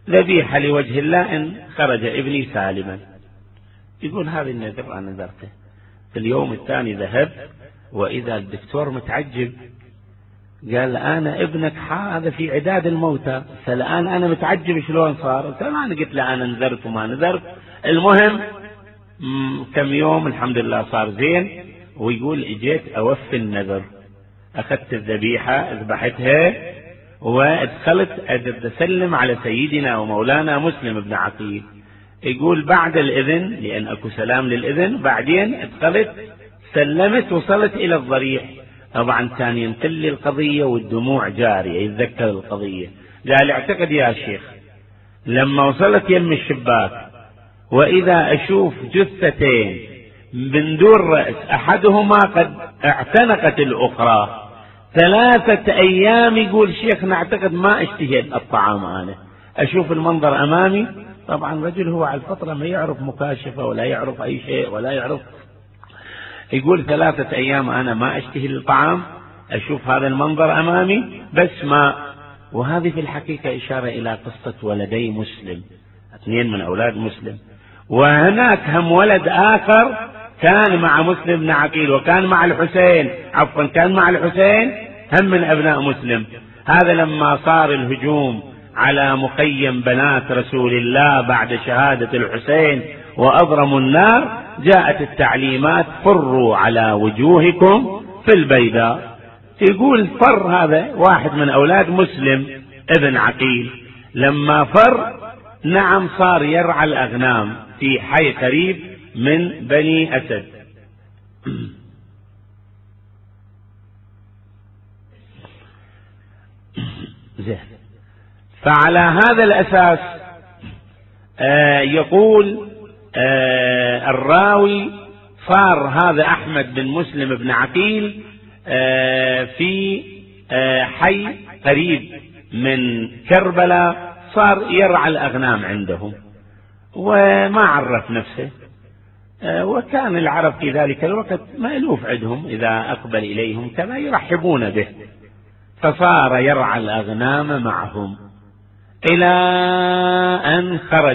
ذبيحة لوجه الله إن خرج ابني سالما. يقول هذا النذر أنا نذرته. في اليوم الثاني ذهب وإذا الدكتور متعجب، قال أنا ابنك هذا في عداد الموتى، فالآن أنا متعجب شلون صار. أنا قلت له أنا نذرت وما نذرت. المهم كم يوم الحمد لله صار زين. ويقول اجيت اوفي النذر، اخذت الذبيحة اذبحتها وادخلت اسلم على سيدنا ومولانا مسلم بن عقيل. يقول بعد الاذن، لان اكو سلام للاذن، بعدين ادخلت سلمت وصلت الى الضريح. طبعا كان ينقل لي القضية والدموع جارية، يتذكر القضية. قال اعتقد يا شيخ لما وصلت يم الشباك واذا اشوف جثتين من دون رأس احدهما قد اعتنقت الاخرى ثلاثة ايام، يقول شيخ نعتقد ما اشتهي الطعام. انا اشوف المنظر امامي، طبعا رجل هو على الفترة ما يعرف مكاشفة ولا يعرف اي شيء ولا يعرف. يقول ثلاثة ايام انا ما اشتهي الطعام، اشوف هذا المنظر امامي بس ما. وهذه في الحقيقة اشارة الى قصة ولدي مسلم، اثنين من اولاد مسلم. وهناك هم ولد آخر كان مع مسلم بن عقيل وكان مع الحسين، عفوا كان مع الحسين، هم من أبناء مسلم. هذا لما صار الهجوم على مخيم بنات رسول الله بعد شهادة الحسين وأضرموا النار، جاءت التعليمات فروا على وجوهكم في البيداء. يقول فر هذا واحد من أولاد مسلم ابن عقيل، لما فر نعم صار يرعى الأغنام في حي قريب من بني أسد. زين. فعلى هذا الأساس آه يقول آه الراوي صار هذا أحمد بن مسلم بن عقيل آه في آه حي قريب من كربلاء، صار يرعى الأغنام عندهم وما عرف نفسه. وكان العرب في ذلك الوقت مألوف عندهم إذا أقبل إليهم كما يرحبون به، فصار يرعى الأغنام معهم إلى أن خرج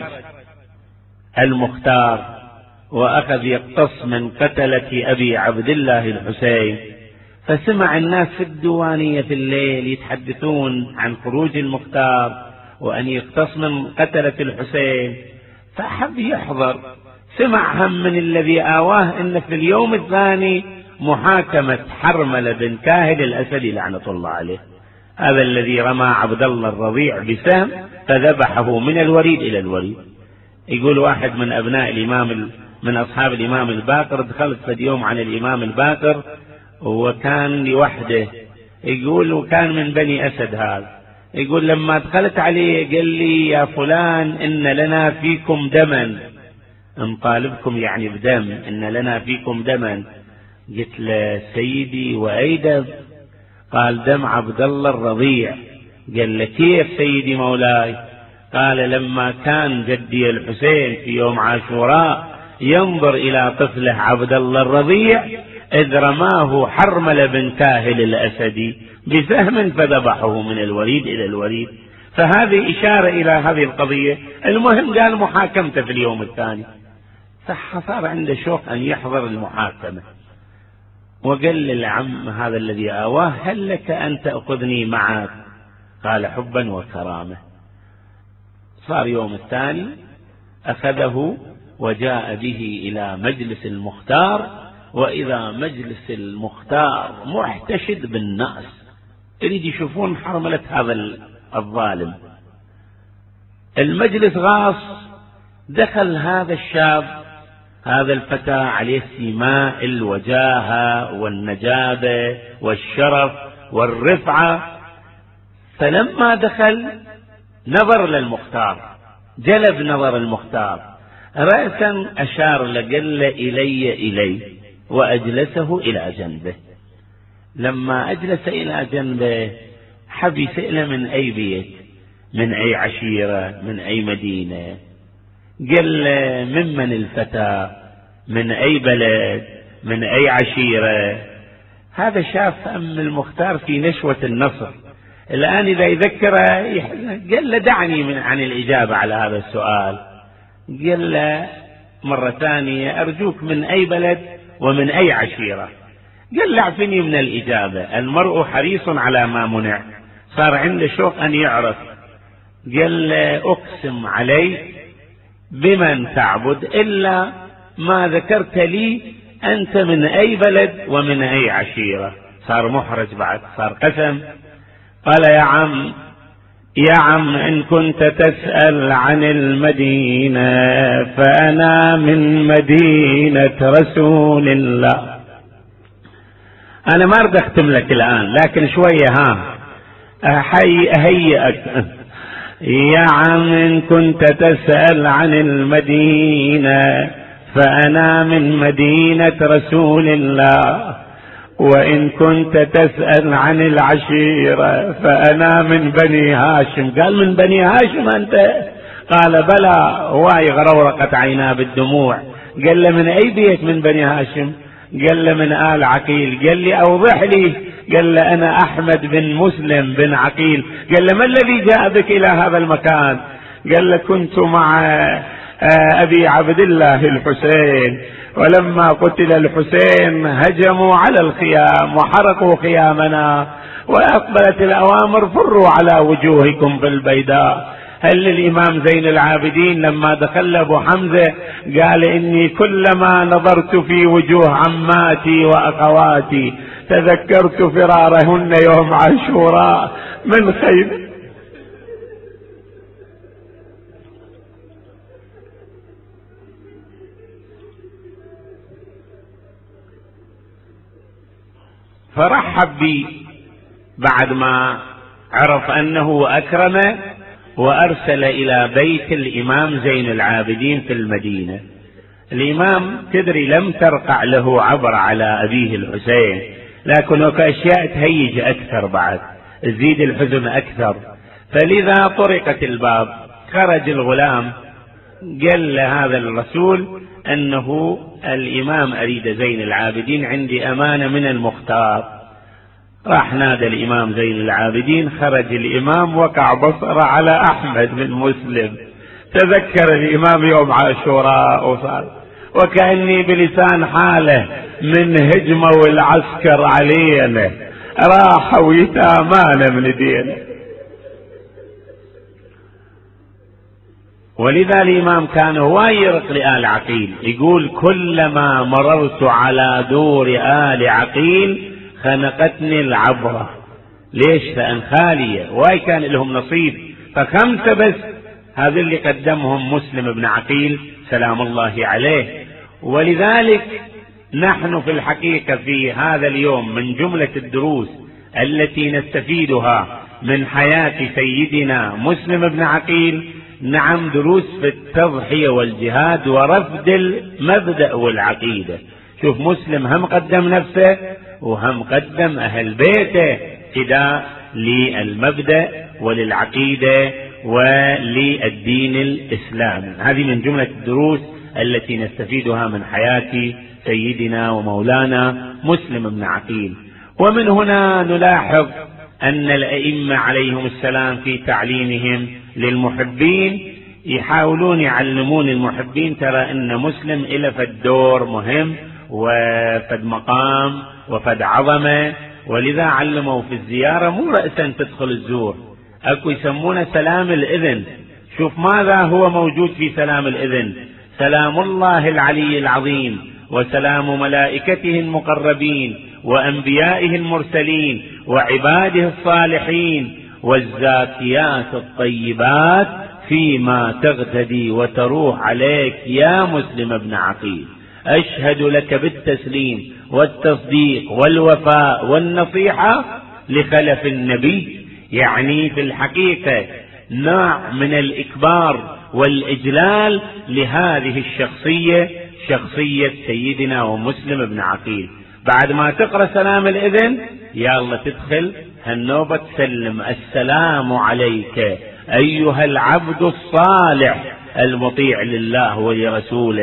المختار وأخذ يقتص من قتلة أبي عبد الله الحسين. فسمع الناس في الديوانية في الليل يتحدثون عن خروج المختار وأن يقتص من قتلة الحسين، فحب يحضر. سمع هم من الذي آواه أن في اليوم الثاني محاكمة حرملة بن كاهل الأسدي لعنة الله عليه، هذا الذي رمى عبد الله الرضيع بسهم فذبحه من الوريد إلى الوريد. يقول واحد من أبناء الإمام من أصحاب الإمام الباقر، دخلت في اليوم على الإمام الباقر وكان لوحده، يقول وكان من بني أسد هذا. يقول لما دخلت عليه قال لي يا فلان إن لنا فيكم دما، نطالبكم يعني بدم، إن لنا فيكم دما. قلت له سيدي وأي دم؟ قال دم عبد الله الرضيع. قال له كيف سيدي مولاي؟ قال لما كان جدي الحسين في يوم عاشوراء ينظر إلى طفله عبد الله الرضيع إذ رماه حرملة بن كاهل الأسدي بسهم فذبحه من الوريد إلى الوريد. فهذه إشارة إلى هذه القضية. المهم قال محاكمته في اليوم الثاني، فصار عنده شوق أن يحضر المحاكمة، وقال للعم هذا الذي آواه هل لك أن تأخذني معك؟ قال حبا وكرامة. صار يوم الثاني أخذه وجاء به إلى مجلس المختار، وإذا مجلس المختار محتشد بالناس، يريد يشوفون حرملة هذا الظالم. المجلس غاص، دخل هذا الشاب هذا الفتى عليه سماء الوجاهة والنجابة والشرف والرفعة، فلما دخل نظر للمختار، جلب نظر المختار رأسا أشار لقل إلي إلي وأجلسه إلى جنبه. لما أجلس إلى جنبه حب يسأله من أي بيت، من أي عشيرة، من أي مدينة. قال ممن الفتى، من أي بلد، من أي عشيرة. هذا شاف أم المختار في نشوة النصر، الآن إذا يذكره قال له دعني من عن الإجابة على هذا السؤال. قال له مرة ثانية أرجوك من أي بلد ومن أي عشيرة؟ قال له اعفني من الإجابة، المرء حريص على ما منع، صار عنده شوق أن يعرف. قال له أقسم علي بمن تعبد إلا ما ذكرت لي أنت من أي بلد ومن أي عشيرة. صار محرج بعد، صار قسم. قال يا عم يا عم إن كنت تسأل عن المدينة فأنا من مدينة رسول الله. أنا ما أريد أختم لك الآن، لكن شوية ها أحي أهيئك. يا عم إن كنت تسأل عن المدينة فأنا من مدينة رسول الله، وإن كنت تسأل عن العشيرة فأنا من بني هاشم. قال من بني هاشم أنت؟ قال بلى. هواي غرورقت عيناه بالدموع. قال له من أي بيت من بني هاشم؟ قال له من آل عقيل. قال لي أوضح لي. قال له أنا أحمد بن مسلم بن عقيل. قال له ما الذي جاء بك إلى هذا المكان؟ قال له كنت مع أبي عبد الله الحسين، ولما قتل الحسين هجموا على الخيام وحرقوا خيامنا، وأقبلت الأوامر فروا على وجوهكم في البيداء. هل الإمام زين العابدين لما دخل أبو حمزة قال إني كلما نظرت في وجوه عماتي وأخواتي تذكرت فرارهن يوم عاشوراء من خير. فرحب بي بعد ما عرف أنه أكرمه، وأرسل إلى بيت الإمام زين العابدين في المدينة. الإمام تدري لم ترقع له عبر على أبيه الحسين، لكن أشياء تهيج أكثر بعد، تزيد الحزن أكثر. فلذا طرقت الباب، خرج الغلام قال لهذا الرسول أنه الإمام أريد زين العابدين، عندي أمانة من المختار. راح نادى الإمام زين العابدين، خرج الإمام وقع بصره على أحمد بن مسلم. تذكر الإمام يوم عاشوراء وصار وكأني بلسان حاله من هجموا العسكر علينا، راحوا يتامانا من دينه. ولذا الإمام كان وايرق لآل عقيل، يقول كلما مررت على دور آل عقيل خنقتني العبرة. ليش؟ لأن خالية، واي كان لهم نصيب، فخمسة بس هذا اللي قدمهم مسلم بن عقيل سلام الله عليه. ولذلك نحن في الحقيقة في هذا اليوم من جملة الدروس التي نستفيدها من حياة سيدنا مسلم بن عقيل، نعم، دروس في التضحية والجهاد ورفض المبدأ والعقيدة. شوف مسلم هم قدم نفسه وهم قدم أهل بيته فداء للمبدأ وللعقيدة وللدين الإسلامي. هذه من جملة الدروس التي نستفيدها من حياة سيدنا ومولانا مسلم بن عقيل. ومن هنا نلاحظ أن الأئمة عليهم السلام في تعليمهم للمحبين يحاولون يعلمون المحبين ترى أن مسلم إلى فد دور مهم وفد مقام وفد عظمة. ولذا علموا في الزيارة مو رأسا تدخل الزور، أكو يسمونه سلام الإذن. شوف ماذا هو موجود في سلام الإذن: سلام الله العلي العظيم، وسلام ملائكته المقربين، وأنبيائه المرسلين، وعباده الصالحين، والزاكيات الطيبات فيما تغتدي وتروح عليك يا مسلم بن عقيل. أشهد لك بالتسليم والتصديق والوفاء والنصيحة لخلف النبي. يعني في الحقيقة نوع من الإكبار والإجلال لهذه الشخصية، شخصية سيدنا ومسلم بن عقيل. بعد ما تقرأ سلام الإذن يا الله تدخل هالنوبة تسلم: السلام عليك أيها العبد الصالح المطيع لله ولرسوله،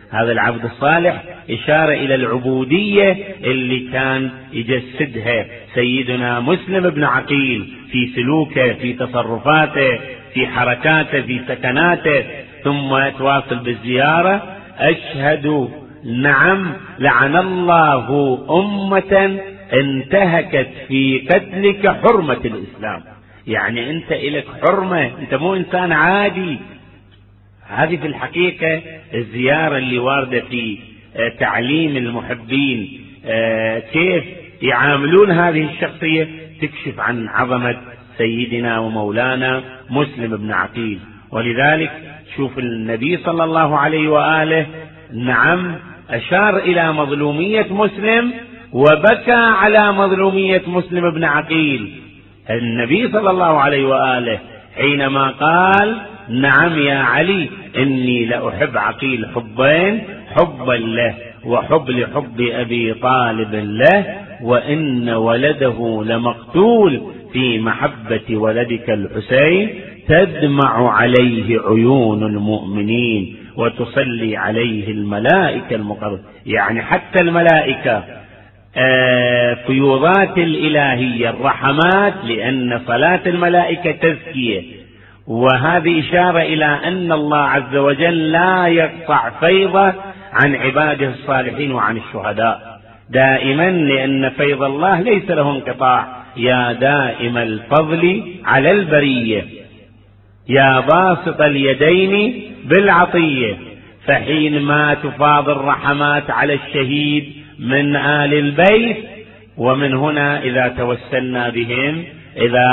هذا العبد الصالح إشارة إلى العبودية اللي كان يجسدها سيدنا مسلم بن عقيل في سلوكه، في تصرفاته، في حركاته، في سكناته. ثم تواصل بالزيارة: أشهد نعم لعن الله أمة انتهكت في قتلك حرمة الإسلام. يعني أنت إلك حرمة، أنت مو إنسان عادي. هذه في الحقيقة الزيارة اللي واردة في تعليم المحبين كيف يعاملون هذه الشخصية تكشف عن عظمة سيدنا ومولانا مسلم بن عقيل. ولذلك شوف النبي صلى الله عليه وآله نعم أشار إلى مظلومية مسلم وبكى على مظلومية مسلم بن عقيل. النبي صلى الله عليه وآله حينما قال: نعم يا علي إني لأحب عقيل حبين، حبا له وحب لحب أبي طالب له، وإن ولده لمقتول في محبة ولدك الحسين، تدمع عليه عيون المؤمنين وتصلي عليه الملائكة المقربة. يعني حتى الملائكة آه فيوضات الإلهية الرحمات، لأن صلاة الملائكة تزكية. وهذه إشارة إلى أن الله عز وجل لا يقطع فيضه عن عباده الصالحين وعن الشهداء دائما، لأن فيض الله ليس له انقطاع. يا دائم الفضل على البرية، يا باسط اليدين بالعطية، فحينما تفاض الرحمات على الشهيد من آل البيت، ومن هنا إذا توسلنا بهم، إذا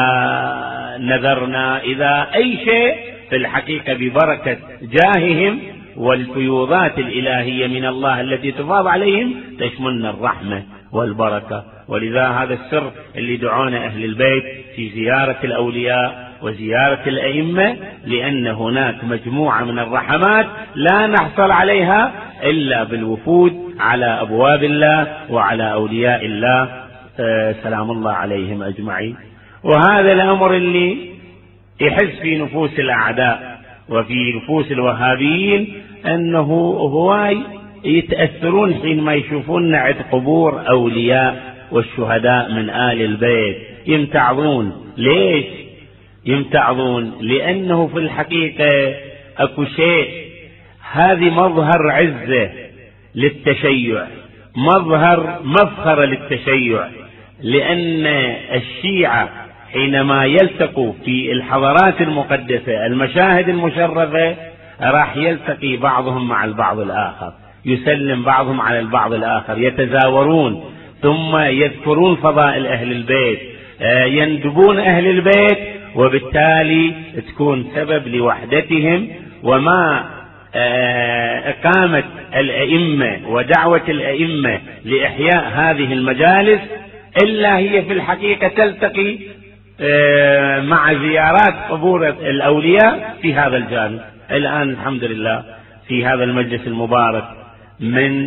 نذرنا، إذا أي شيء، في الحقيقة ببركة جاههم والفيوضات الإلهية من الله التي تفاض عليهم تشملنا الرحمة والبركة. ولذا هذا السر اللي دعونا أهل البيت في زيارة الأولياء وزيارة الأئمة، لأن هناك مجموعة من الرحمات لا نحصل عليها إلا بالوفود على أبواب الله وعلى أولياء الله سلام الله عليهم أجمعين. وهذا الأمر اللي يحس في نفوس الأعداء وفي نفوس الوهابيين أنه هواي يتأثرون حينما يشوفون نعت قبور أولياء والشهداء من آل البيت، يمتعظون. ليش يمتعظون؟ لأنه في الحقيقة أكو شيء، هذه مظهر عزة للتشيع، مظهر مفخر للتشيع، لأن الشيعة حينما يلتقوا في الحضارات المقدسة المشاهد المشرفة راح يلتقي بعضهم مع البعض الآخر، يسلم بعضهم على البعض الآخر، يتزاورون، ثم يذكرون فضائل أهل البيت، يندبون أهل البيت، وبالتالي تكون سبب لوحدتهم. وما إقامة الأئمة ودعوة الأئمة لإحياء هذه المجالس إلا هي في الحقيقة تلتقي مع زيارات قبور الأولياء في هذا الجانب. الآن الحمد لله في هذا المجلس المبارك من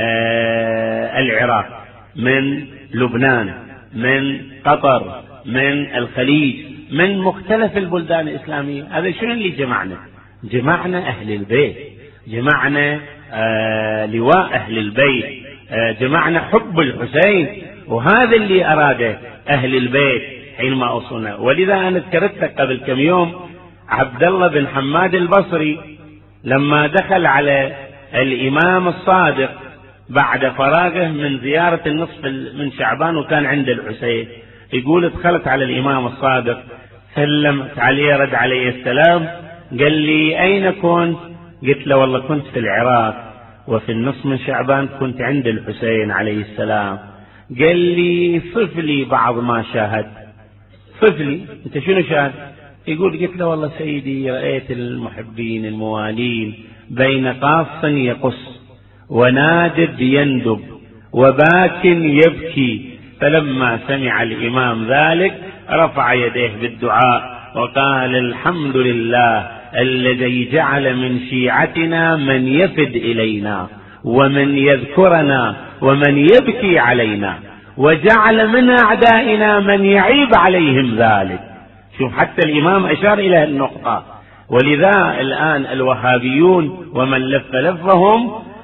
العراق، من لبنان، من قطر، من الخليج، من مختلف البلدان الإسلامية. هذا شنو اللي جمعنا؟ جمعنا أهل البيت، جمعنا آه لواء أهل البيت، آه جمعنا حب الحسين، وهذا اللي أراده أهل البيت حينما أوصلنا. ولذا أنا ذكرت لك قبل كم يوم عبد الله بن حماد البصري لما دخل على الإمام الصادق بعد فراغه من زيارة النصف من شعبان وكان عند الحسين، يقول دخلت على الإمام الصادق سلمت عليه، رد عليه السلام، قال لي أين كنت؟ قلت له والله كنت في العراق، وفي النصف من شعبان كنت عند الحسين عليه السلام. قال لي صف لي بعض ما شاهد. صف لي انت شنو شاهد؟ يقول قلت له والله سيدي رأيت المحبين الموالين بين قاص يقص ونادب يندب وباك يبكي، فلما سمع الإمام ذلك رفع يديه بالدعاء وقال الحمد لله الذي جعل من شيعتنا من يفد إلينا ومن يذكرنا ومن يبكي علينا، وجعل من أعدائنا من يعيب عليهم ذلك. شوف حتى الإمام أشار إلى النقطة. ولذا الآن الوهابيون ومن لف لفهم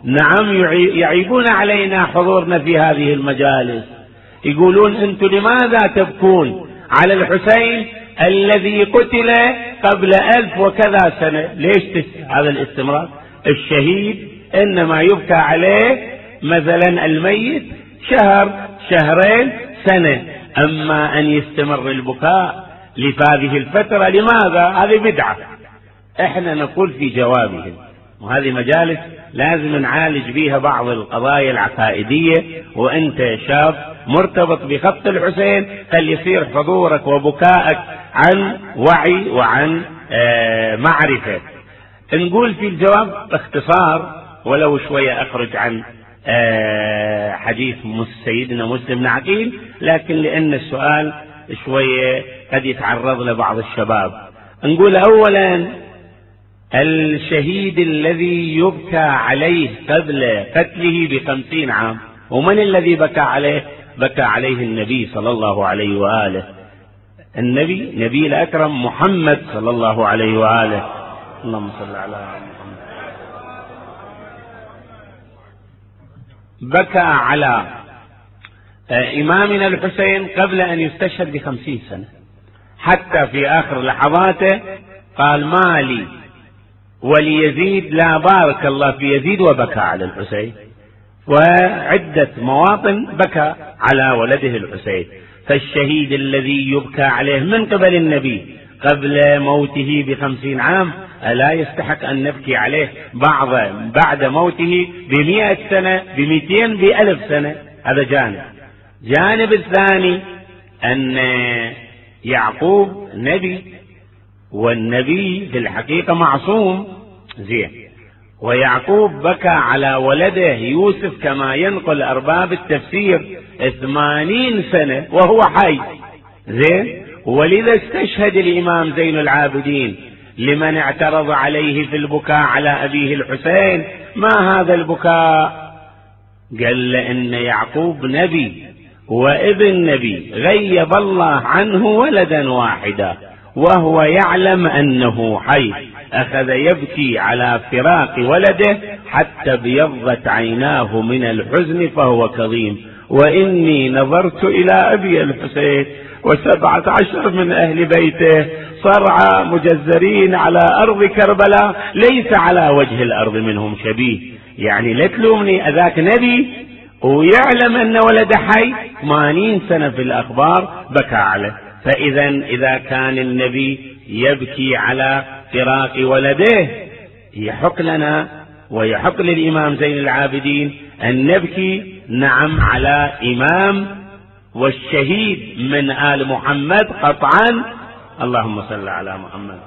نعم يعيبون علينا حضورنا في هذه المجالس، يقولون أنتم لماذا تبكون على الحسين الذي قتل قبل ألف وكذا سنة؟ ليش هذا الاستمرار؟ الشهيد إنما يبكى عليه مثلا الميت شهر شهرين سنة، أما أن يستمر البكاء لهذه الفترة لماذا؟ هذه بدعة. احنا نقول في جوابهم، وهذه مجالس لازم نعالج بيها بعض القضايا العقائدية، وانت شاب مرتبط بخط الحسين خلي يصير حضورك وبكائك عن وعي وعن آه معرفة. نقول في الجواب باختصار، ولو شوية اخرج عن آه حديث سيدنا مسلم بن عقيل، لكن لان السؤال شوية قد يتعرض لبعض الشباب. نقول اولا الشهيد الذي يبكى عليه قبل قتله بخمسين عام، ومن الذي بكى عليه؟ بكى عليه النبي صلى الله عليه وآله، النبي نبي الأكرم محمد صلى الله عليه وآله. اللهم صل على محمد. بكى على إمامنا الحسين قبل أن يستشهد بخمسين سنة، حتى في آخر لحظاته قال ما لي وليزيد لا بارك الله في يزيد، وبكى على الحسين. وعدة مواطن بكى على ولده الحسين. فالشهيد الذي يبكى عليه من قبل النبي قبل موته بخمسين عام ألا يستحق أن نبكي عليه بعض بعد موته بمئة سنة بمئتين بألف سنة؟ هذا جانب. جانب الثاني أن يعقوب نبي، والنبي في الحقيقة معصوم زين، ويعقوب بكى على ولده يوسف كما ينقل أرباب التفسير ثمانين سنة وهو حي زين. ولذا استشهد الإمام زين العابدين لمن اعترض عليه في البكاء على أبيه الحسين: ما هذا البكاء؟ قال لأن يعقوب نبي وابن نبي غيب الله عنه ولدا واحدا وهو يعلم أنه حي، أخذ يبكي على فراق ولده حتى ابيضت عيناه من الحزن فهو كظيم. وإني نظرت إلى أبي الحسين وسبعة عشر من أهل بيته صرعى مجزرين على أرض كربلاء ليس على وجه الأرض منهم شبيه. يعني لا تلومني، أذاك نبي ويعلم أن ولده حي، ثمانين سنة في الأخبار بكى عليه. فإذا إذا كان النبي يبكي على فراق ولده يحق لنا ويحق للإمام زين العابدين أن نبكي نعم على إمام والشهيد من آل محمد قطعا. اللهم صل على محمد.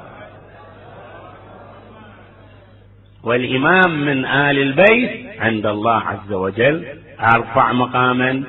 والإمام من آل البيت عند الله عز وجل أرفع مقاما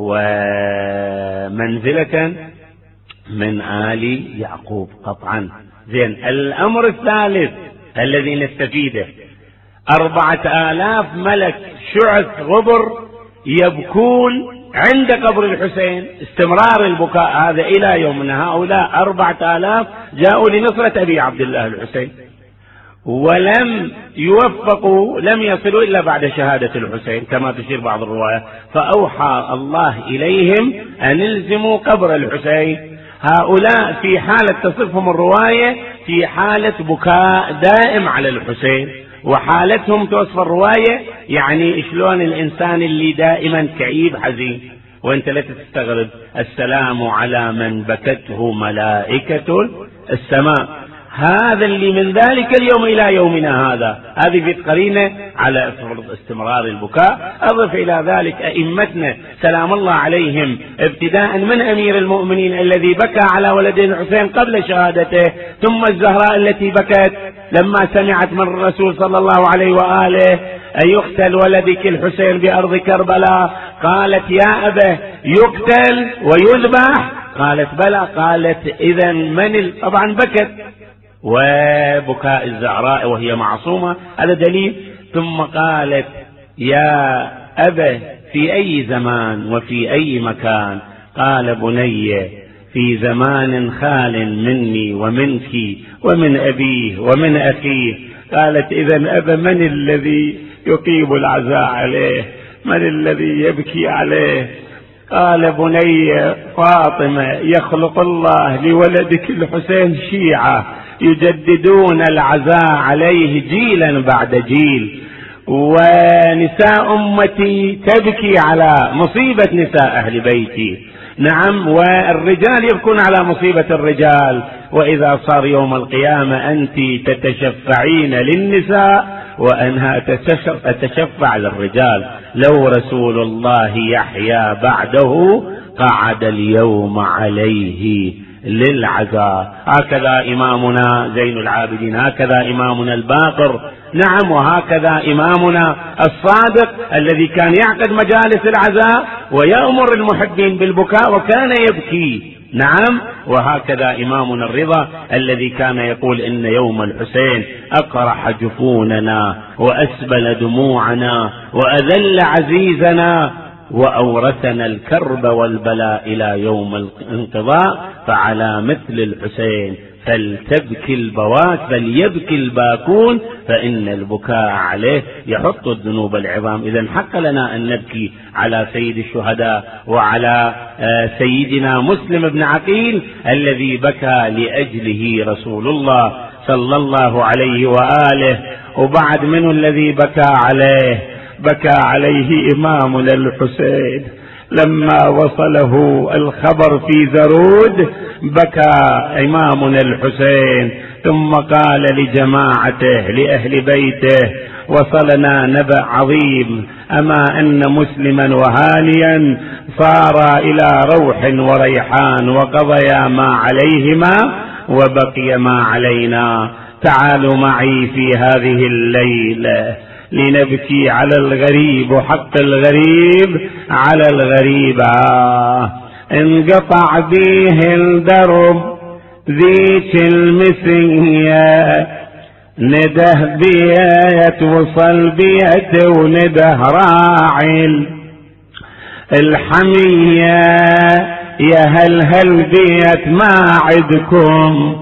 ومنزلة من آل يعقوب قطعا. زين. الأمر الثالث الذي نستفيده: أربعة آلاف ملك شعث غبر يبكون عند قبر الحسين، استمرار البكاء هذا إلى يومنا. هؤلاء أربعة آلاف جاءوا لنصرة أبي عبد الله الحسين، ولم يوفقوا، لم يصلوا إلا بعد شهادة الحسين كما تشير بعض الروايات. فأوحى الله إليهم أن الزموا قبر الحسين. هؤلاء في حالة تصفهم الرواية في حالة بكاء دائم على الحسين، وحالتهم توصف الرواية يعني شلون الإنسان اللي دائما كئيب حزين. وانت لا تستغرب: السلام على من بكته ملائكة السماء. هذا اللي من ذلك اليوم إلى يومنا هذا، هذه في قرينة على استمرار البكاء. أضف إلى ذلك أئمتنا سلام الله عليهم، ابتداء من أمير المؤمنين الذي بكى على ولده الحسين قبل شهادته، ثم الزهراء التي بكت لما سمعت من الرسول صلى الله عليه وآله: أن يقتل ولدك الحسين بأرض كربلاء. قالت: يا أبه يقتل ويذبح؟ قالت: بلى. قالت: إذا من؟ طبعا بكت. وبكاء الزهراء وهي معصومة هذا دليل. ثم قالت: يا أبه في أي زمان وفي أي مكان؟ قال: بني في زمان خال مني ومنك ومن أبيه ومن أخيه. قالت: إذا أبا من الذي يطيب العزاء عليه؟ من الذي يبكي عليه؟ قال بني فاطمة يخلق الله لولدك الحسين شيعة يجددون العزاء عليه جيلا بعد جيل، ونساء أمتي تبكي على مصيبة نساء أهل بيتي، نعم، والرجال يبكون على مصيبة الرجال، وإذا صار يوم القيامة أنت تتشفعين للنساء وأنها تتشفع للرجال. لو رسول الله يحيى بعده قعد اليوم عليه للعزاء. هكذا إمامنا زين العابدين، هكذا إمامنا الباقر، نعم، وهكذا إمامنا الصادق الذي كان يعقد مجالس العزاء ويأمر المحبين بالبكاء وكان يبكي، نعم، وهكذا إمامنا الرضا الذي كان يقول إن يوم الحسين أقرح جفوننا وأسبل دموعنا وأذل عزيزنا وأورثنا الكرب والبلاء إلى يوم الانقضاء، فعلى مثل الحسين فلتبكي البوات فليبكي الباكون، فإن البكاء عليه يحط الذنوب العظام. إذن حق لنا أن نبكي على سيد الشهداء وعلى سيدنا مسلم بن عقيل الذي بكى لأجله رسول الله صلى الله عليه وآله. وبعد منه الذي بكى عليه بكى عليه إمامنا الحسين لما وصله الخبر في زرود، بكى إمامنا الحسين ثم قال لجماعته لأهل بيته: وصلنا نبأ عظيم، أما أن مسلما وهانيا صار إلى روح وريحان وقضيا ما عليهما وبقي ما علينا. تعالوا معي في هذه الليلة لنبكي على الغريب، وحق الغريب على الغريب. آه انقطع بيه الدرب ذيك المسية، نده بيت وصل بيت وندى راعي الحمية، يا هل هل بيت ما عدكم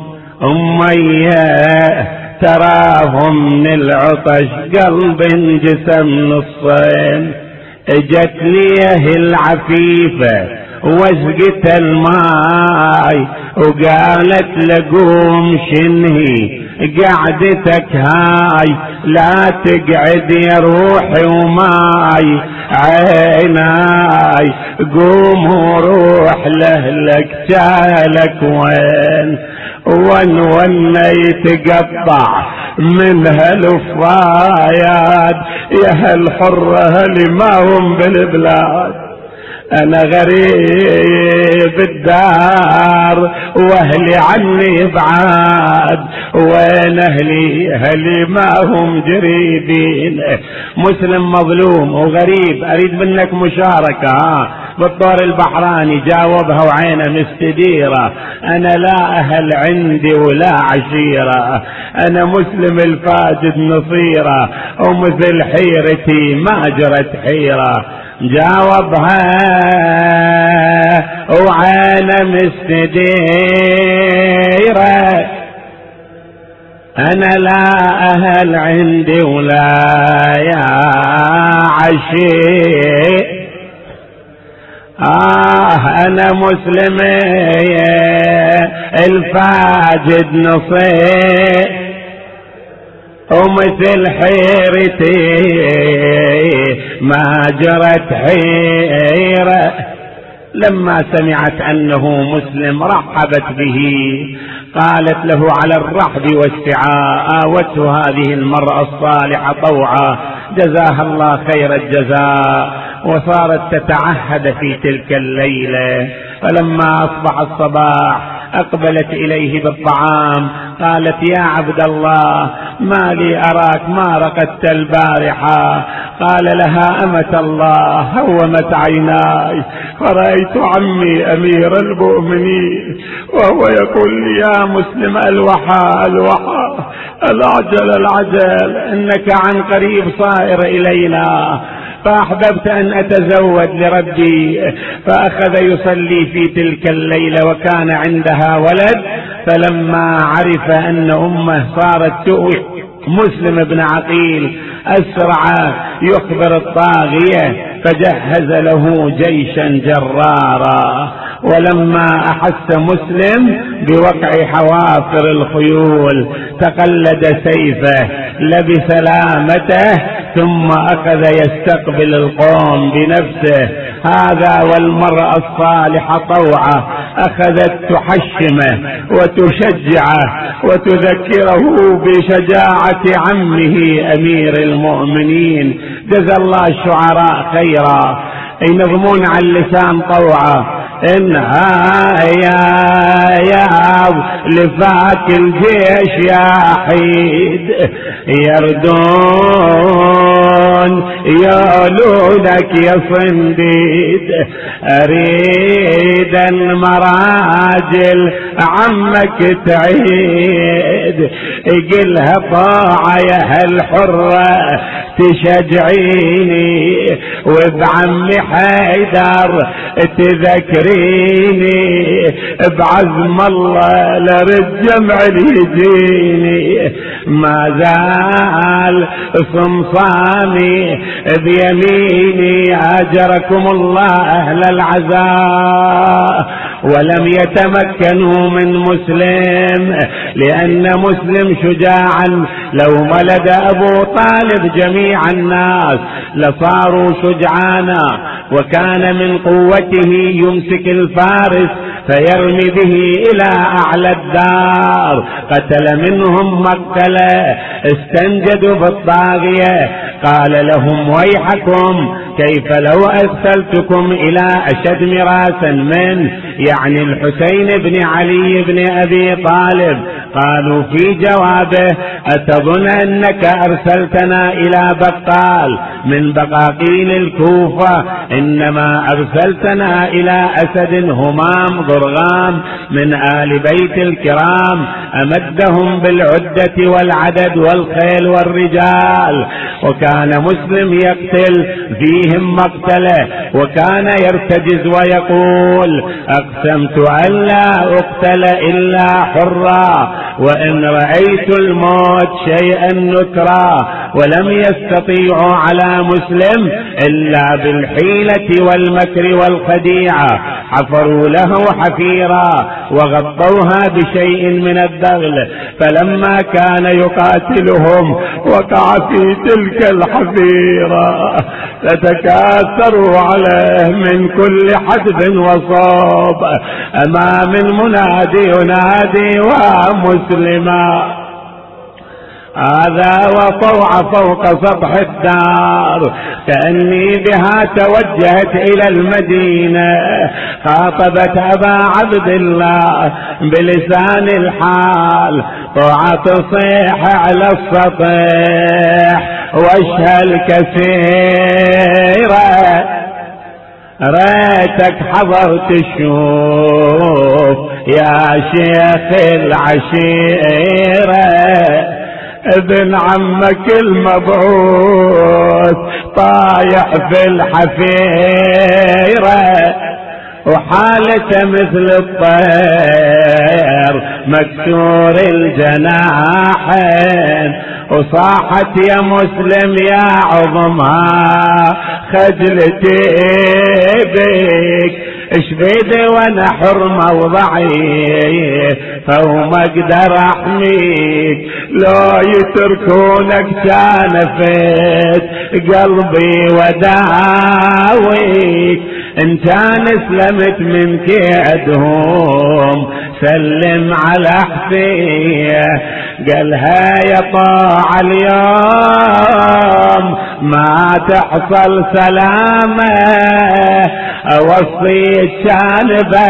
أمية، تراهم من العطش قلب انجسم نصين، اجتني العفيفة وزقت الماي وقالت لقوم شنهي قعدتك هاي، لا تقعد يا روحي وماي عيناي، قوم وروح لهلك جالك وين، ون ون يتقطع من هالفاياد، يا هالحرة هالي ما هم بالبلاد، أنا غريب الدار وأهلي عني بعاد، وين أهلي هلي ما هم جريبين. مسلم مظلوم وغريب، أريد منك مشاركة بالطور البحراني. جاوبها وعينه مستديرة: أنا لا أهل عندي ولا عشيرة، أنا مسلم الفاجد نصيرة، ومثل حيرتي ما جرت حيرة. جاوبها وعينه مستديرة: أنا لا أهل عندي ولا يا عشير، آه أنا مسلم الفاجد نصير، ومثل حيرتي ما جرت حيرة. لما سمعت أنه مسلم رحبت به، قالت له على الرحب والسعاء. آوته هذه المرأة الصالحة طوعا جزاها الله خير الجزاء، وصارت تتعهد في تلك الليلة. فلما أصبح الصباح أقبلت إليه بالطعام، قالت: يا عبد الله، ما لي أراك ما رقدت البارحة؟ قال لها: أمة الله، هومت عيناي فرأيت عمي أمير المؤمنين وهو يقول لي: يا مسلم، الوحى الوحى، العجل العجل، إنك عن قريب صائر إلينا. فأحببت أن أتزود لربي، فأخذ يصلي في تلك الليلة وكان عندها ولد. فلما عرف أن أمه صارت تؤوي مسلم بن عقيل أسرع يخبر الطاغية فجهز له جيشا جرارا، ولما أحس مسلم بوقع حوافر الخيول تقلد سيفه لبس لامته ثم أخذ يستقبل القوم بنفسه. هذا والمرأة الصالحة طوعة أخذت تحشمه وتشجعه وتذكره بشجاعة عمه أمير المؤمنين جزا الله الشعراء خيرا ينظمون على اللسان طوعة إنها يا يا لفاك الجيش يا حيد يردون يولونك يا صنديد أريد المراجل عمك تعيد قلها طاعة يا هالحرة تشجعيني وبعمي حيدر تذكريني بعزم الله لرد جمع يجيني ما زال صمصامي بيميني أجركم الله أهل العزاء. ولم يتمكنوا من مسلم لأن مسلم شجاعا لو ولد أبو طالب جميع الناس لصاروا شجعانا، وكان من قوته يمسك الفارس فيرمي به إلى أعلى الدار. قتل منهم مقتله استنجدوا بالطاغية قال لهم ويحكم كيف لو أرسلتكم إلى أشد مراسا من يعني الحسين بن علي بن أبي طالب. قالوا في جوابه أتظن أنك أرسلتنا إلى بقال من بقاقيل الكوفة؟ إنما أرسلتنا إلى أسد همام ضرغام من آل بيت الكرام أمدهم بالعدة والعدد والخيل والرجال. وكان مسلم يقتل فيهم مقتله وكان يرتجز ويقول أقسمت أن لا أقتل إلا حرا وإن رأيت الموت شيئا نكرا. ولم يستطيعوا على مسلم إلا بالحيلة والمكر والخديعة. حفروا له حفيرا وغطوها بشيء من الدغل، فلما كان يقاتلهم وقع في تلك الحفيرة فتكاثروا عليه من كل حدب وصوب. أمام المنادي ينادي ومسلما هذا وطوع فوق سطح الدار كأني بها توجهت إلى المدينة. خاطبت أبا عبد الله بلسان الحال طوعة تصيح على السطح وجه الكثيرة ريتك حضرت تشوف يا شيخ العشيرة ابن عمك المبعوث طايح في الحفيرة وحالته مثل الطير مكسور الجناحين. وصاحت يا مسلم يا عظمها خجلتي بك اشبيدي وانا حرمة وضعيف فوما اقدر احميك لو يتركونك كان فيت قلبي وداويك. ان كان اسلمت من كيدهم سلم على حفيه. قالها يا طاع اليوم ما تحصل سلامه اوصيك كان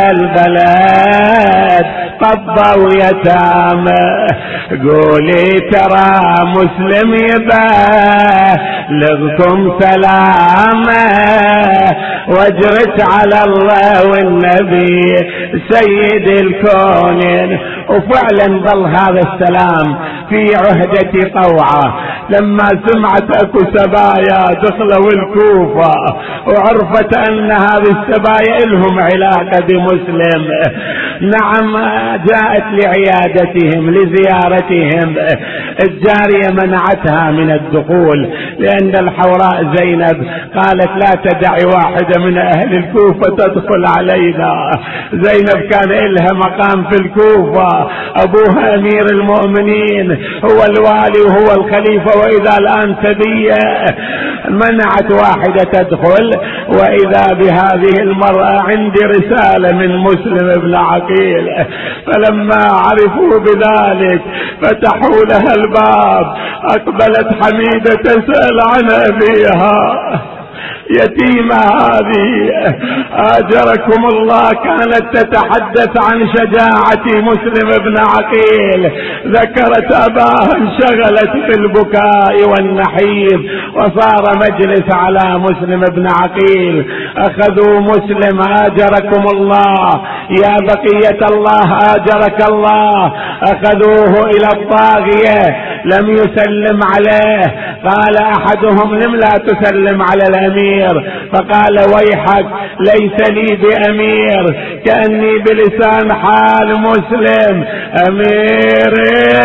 بالبلد قضوا يتامه. قولي ترى مسلم يبه لغكم سلامه واجرت على الله والنبي سيد الكونين. وفعلا ظل هذا السلام في عهدة طوعة. لما سمعت اكو سبايا دخلوا الكوفة وعرفت ان هذه السبايا لهم علاقة بمسلم، نعم جاءت لعيادتهم لزيارتهم. الجارية منعتها من الدخول لأن الحوراء زينب قالت لا تدعي واحدة من أهل الكوفة تدخل علينا. زينب كان لها مقام في الكوفة، أبوها أمير المؤمنين هو الوالي وهو الخليفة، وإذا الآن سبية منعت واحدة تدخل. وإذا بهذه المرأة عندي رسالة من مسلم بن عقيل. فلما عرفوا بذلك فتحوا لها الباب. أقبلت حميدة تسأل عن أبيها، يتيمة هذه آجركم الله كانت تتحدث عن شجاعة مسلم بن عقيل. ذكرت أباها انشغلت بالبكاء والنحيب، وصار مجلس على مسلم بن عقيل. أخذوا مسلم آجركم الله، يا بقية الله آجرك الله. أخذوه إلى الطاغية لم يسلم عليه. قال أحدهم لم لا تسلم على الأمير؟ فقال ويحك ليس لي بأمير، كأني بلسان حال مسلم أمير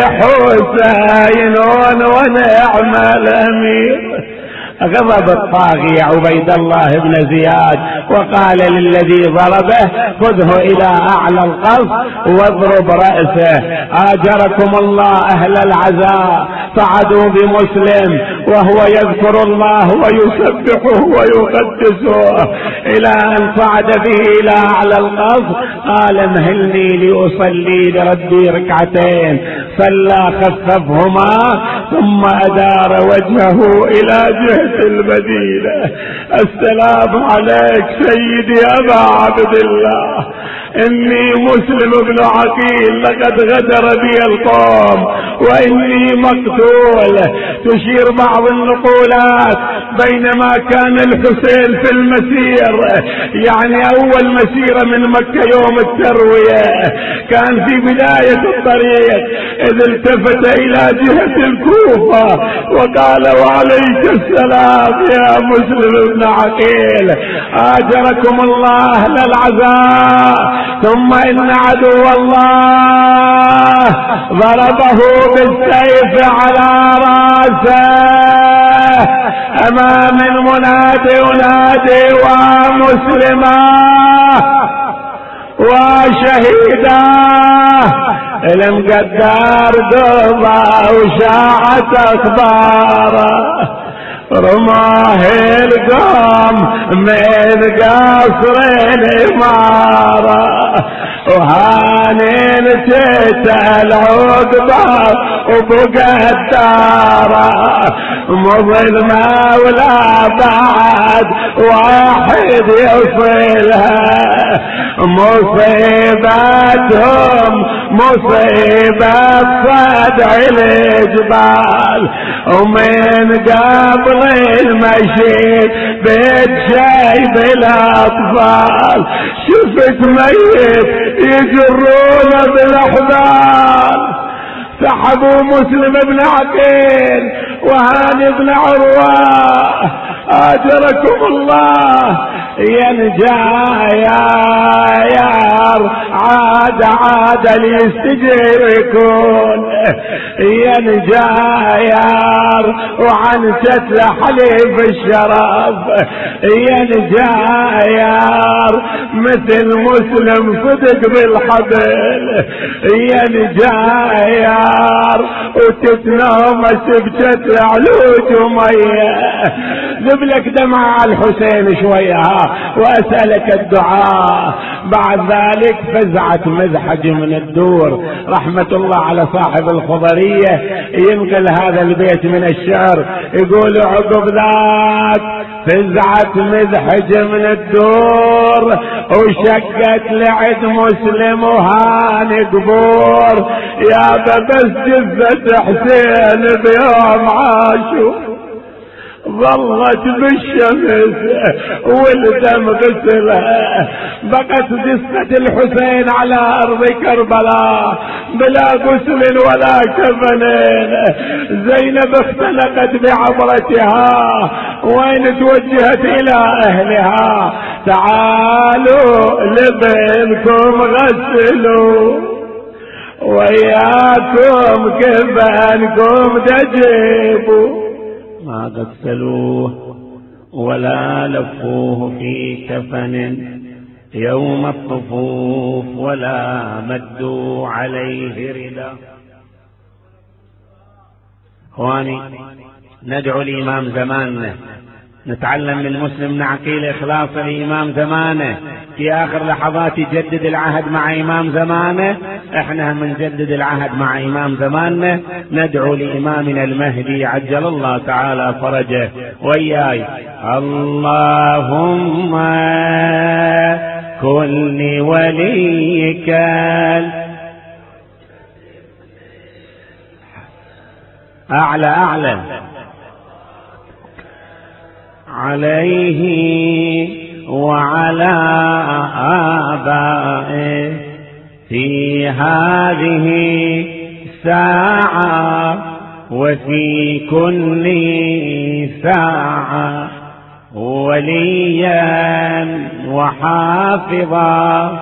حسين ونعم الأمير. غضب الطاغية عبيد الله بن زياد وقال للذي ضربه خذه إلى أعلى القصر واضرب رأسه. آجركم الله أهل العزاء صعدوا بمسلم وهو يذكر الله ويسبحه ويقدسه إلى أن صعد به إلى أعلى القصر. قال امهلني لأصلي لربي ركعتين. صلى خففهما ثم أدار وجهه إلى جهة المدينة. السلام عليك سيدي أبا عبد الله، إني مسلم بن عقيل لقد غدر بي القوم وإني مقتول. تشير بعض النقولات بينما كان الحسين في المسير، يعني أول مسيرة من مكة يوم التروية، كان في بداية الطريق إذ التفت إلى جهة الكوفة وقال وعليك السلام يا مسلم بن عقيل، آجركم الله للعزاء. ثم إن عدو الله ضربه بالسيف على رأسه أمام المنادي ينادي ومسلما وشهيدا. المقدار دوبا وشاعت أخباره، رماه القوم من قصر الإمارة وهانين تتل عقبه وبقى الدارة مظلمة ولا بعد واحد يصلها. مصيبتهم مصيبة صدع الجبال ومن قبل المشي بتشايب الأطفال. شفت ميت يجرون بالاحضان. سحبوا مسلم بن عقيل وهاني بن عروة آجركم الله. ينجاير عاد عاد ليستجيركون. ينجاير وعن شتل حليف الشرف. ينجاير مثل مسلم صدق بالحبل. ينجاير وتتنامس بشتل علوج ومية. نبلك دمع على الحسين شوية وأسألك الدعاء. بعد ذلك فزعت مزحج من الدور رحمة الله على صاحب الخضرية ينقل هذا البيت من الشعر يقول عقب ذاك فزعت مزحج من الدور وشقت لعد مسلم وهاني قبور. يا بس جثة حسين بيوم عاشور ظلت بالشمس والدم غسلها، بقت جثة الحسين على أرض كربلاء بلا غسل ولا كفن. زينب اختنقت بعبرتها، وين توجهت إلى أهلها، تعالوا لبنكم غسلوا وياكم كفنكم تجيبوا. ما غسلوه ولا لفوه في كفن يوم الطفوف، ولا مدوا عليه ردا. اخواني، ندعو الإمام زماننا، نتعلم من المسلم نعقيل إخلاص الإمام زمانه. في آخر لحظات يجدد العهد مع إمام زمانه، احنا من جدد العهد مع إمام زماننا. ندعو لإمامنا المهدي عجل الله تعالى فرجه وإياي. اللهم كن لوليك أعلى أعلى عليه وعلى آبائه في هذه الساعة وفي كل ساعة وليا وحافظا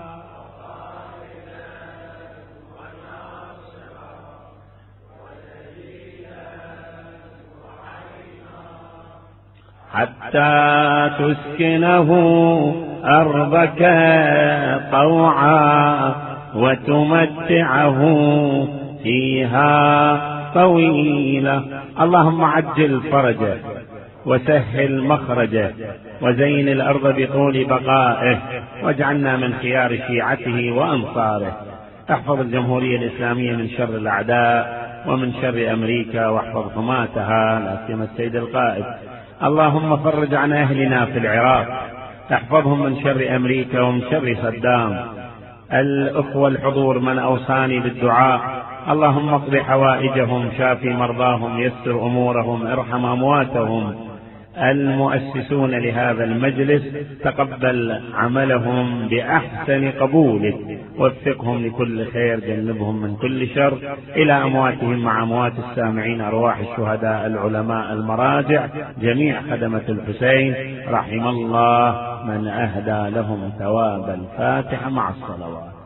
حتى تسكنه أرضك طوعا وتمتعه فيها طويلة. اللهم عجل فرجه وسهل مخرجه وزين الأرض بطول بقائه، واجعلنا من خيار شيعته وأنصاره. احفظ الجمهورية الإسلامية من شر الأعداء ومن شر أمريكا، واحفظ حماتها لا سيما السيد القائد. اللهم فرج عن أهلنا في العراق، احفظهم من شر أمريكا ومن شر صدام. الأخوة الحضور من أوصاني بالدعاء، اللهم اقض حوائجهم، شافي مرضاهم، يسر أمورهم، ارحم أمواتهم. المؤسسون لهذا المجلس تقبل عملهم بأحسن قبولك، وفقهم لكل خير، جنبهم من كل شر. إلى أمواتهم مع أموات السامعين أرواح الشهداء العلماء المراجع جميع خدمة الحسين، رحم الله من أهدى لهم ثواب الفاتحة مع الصلوات.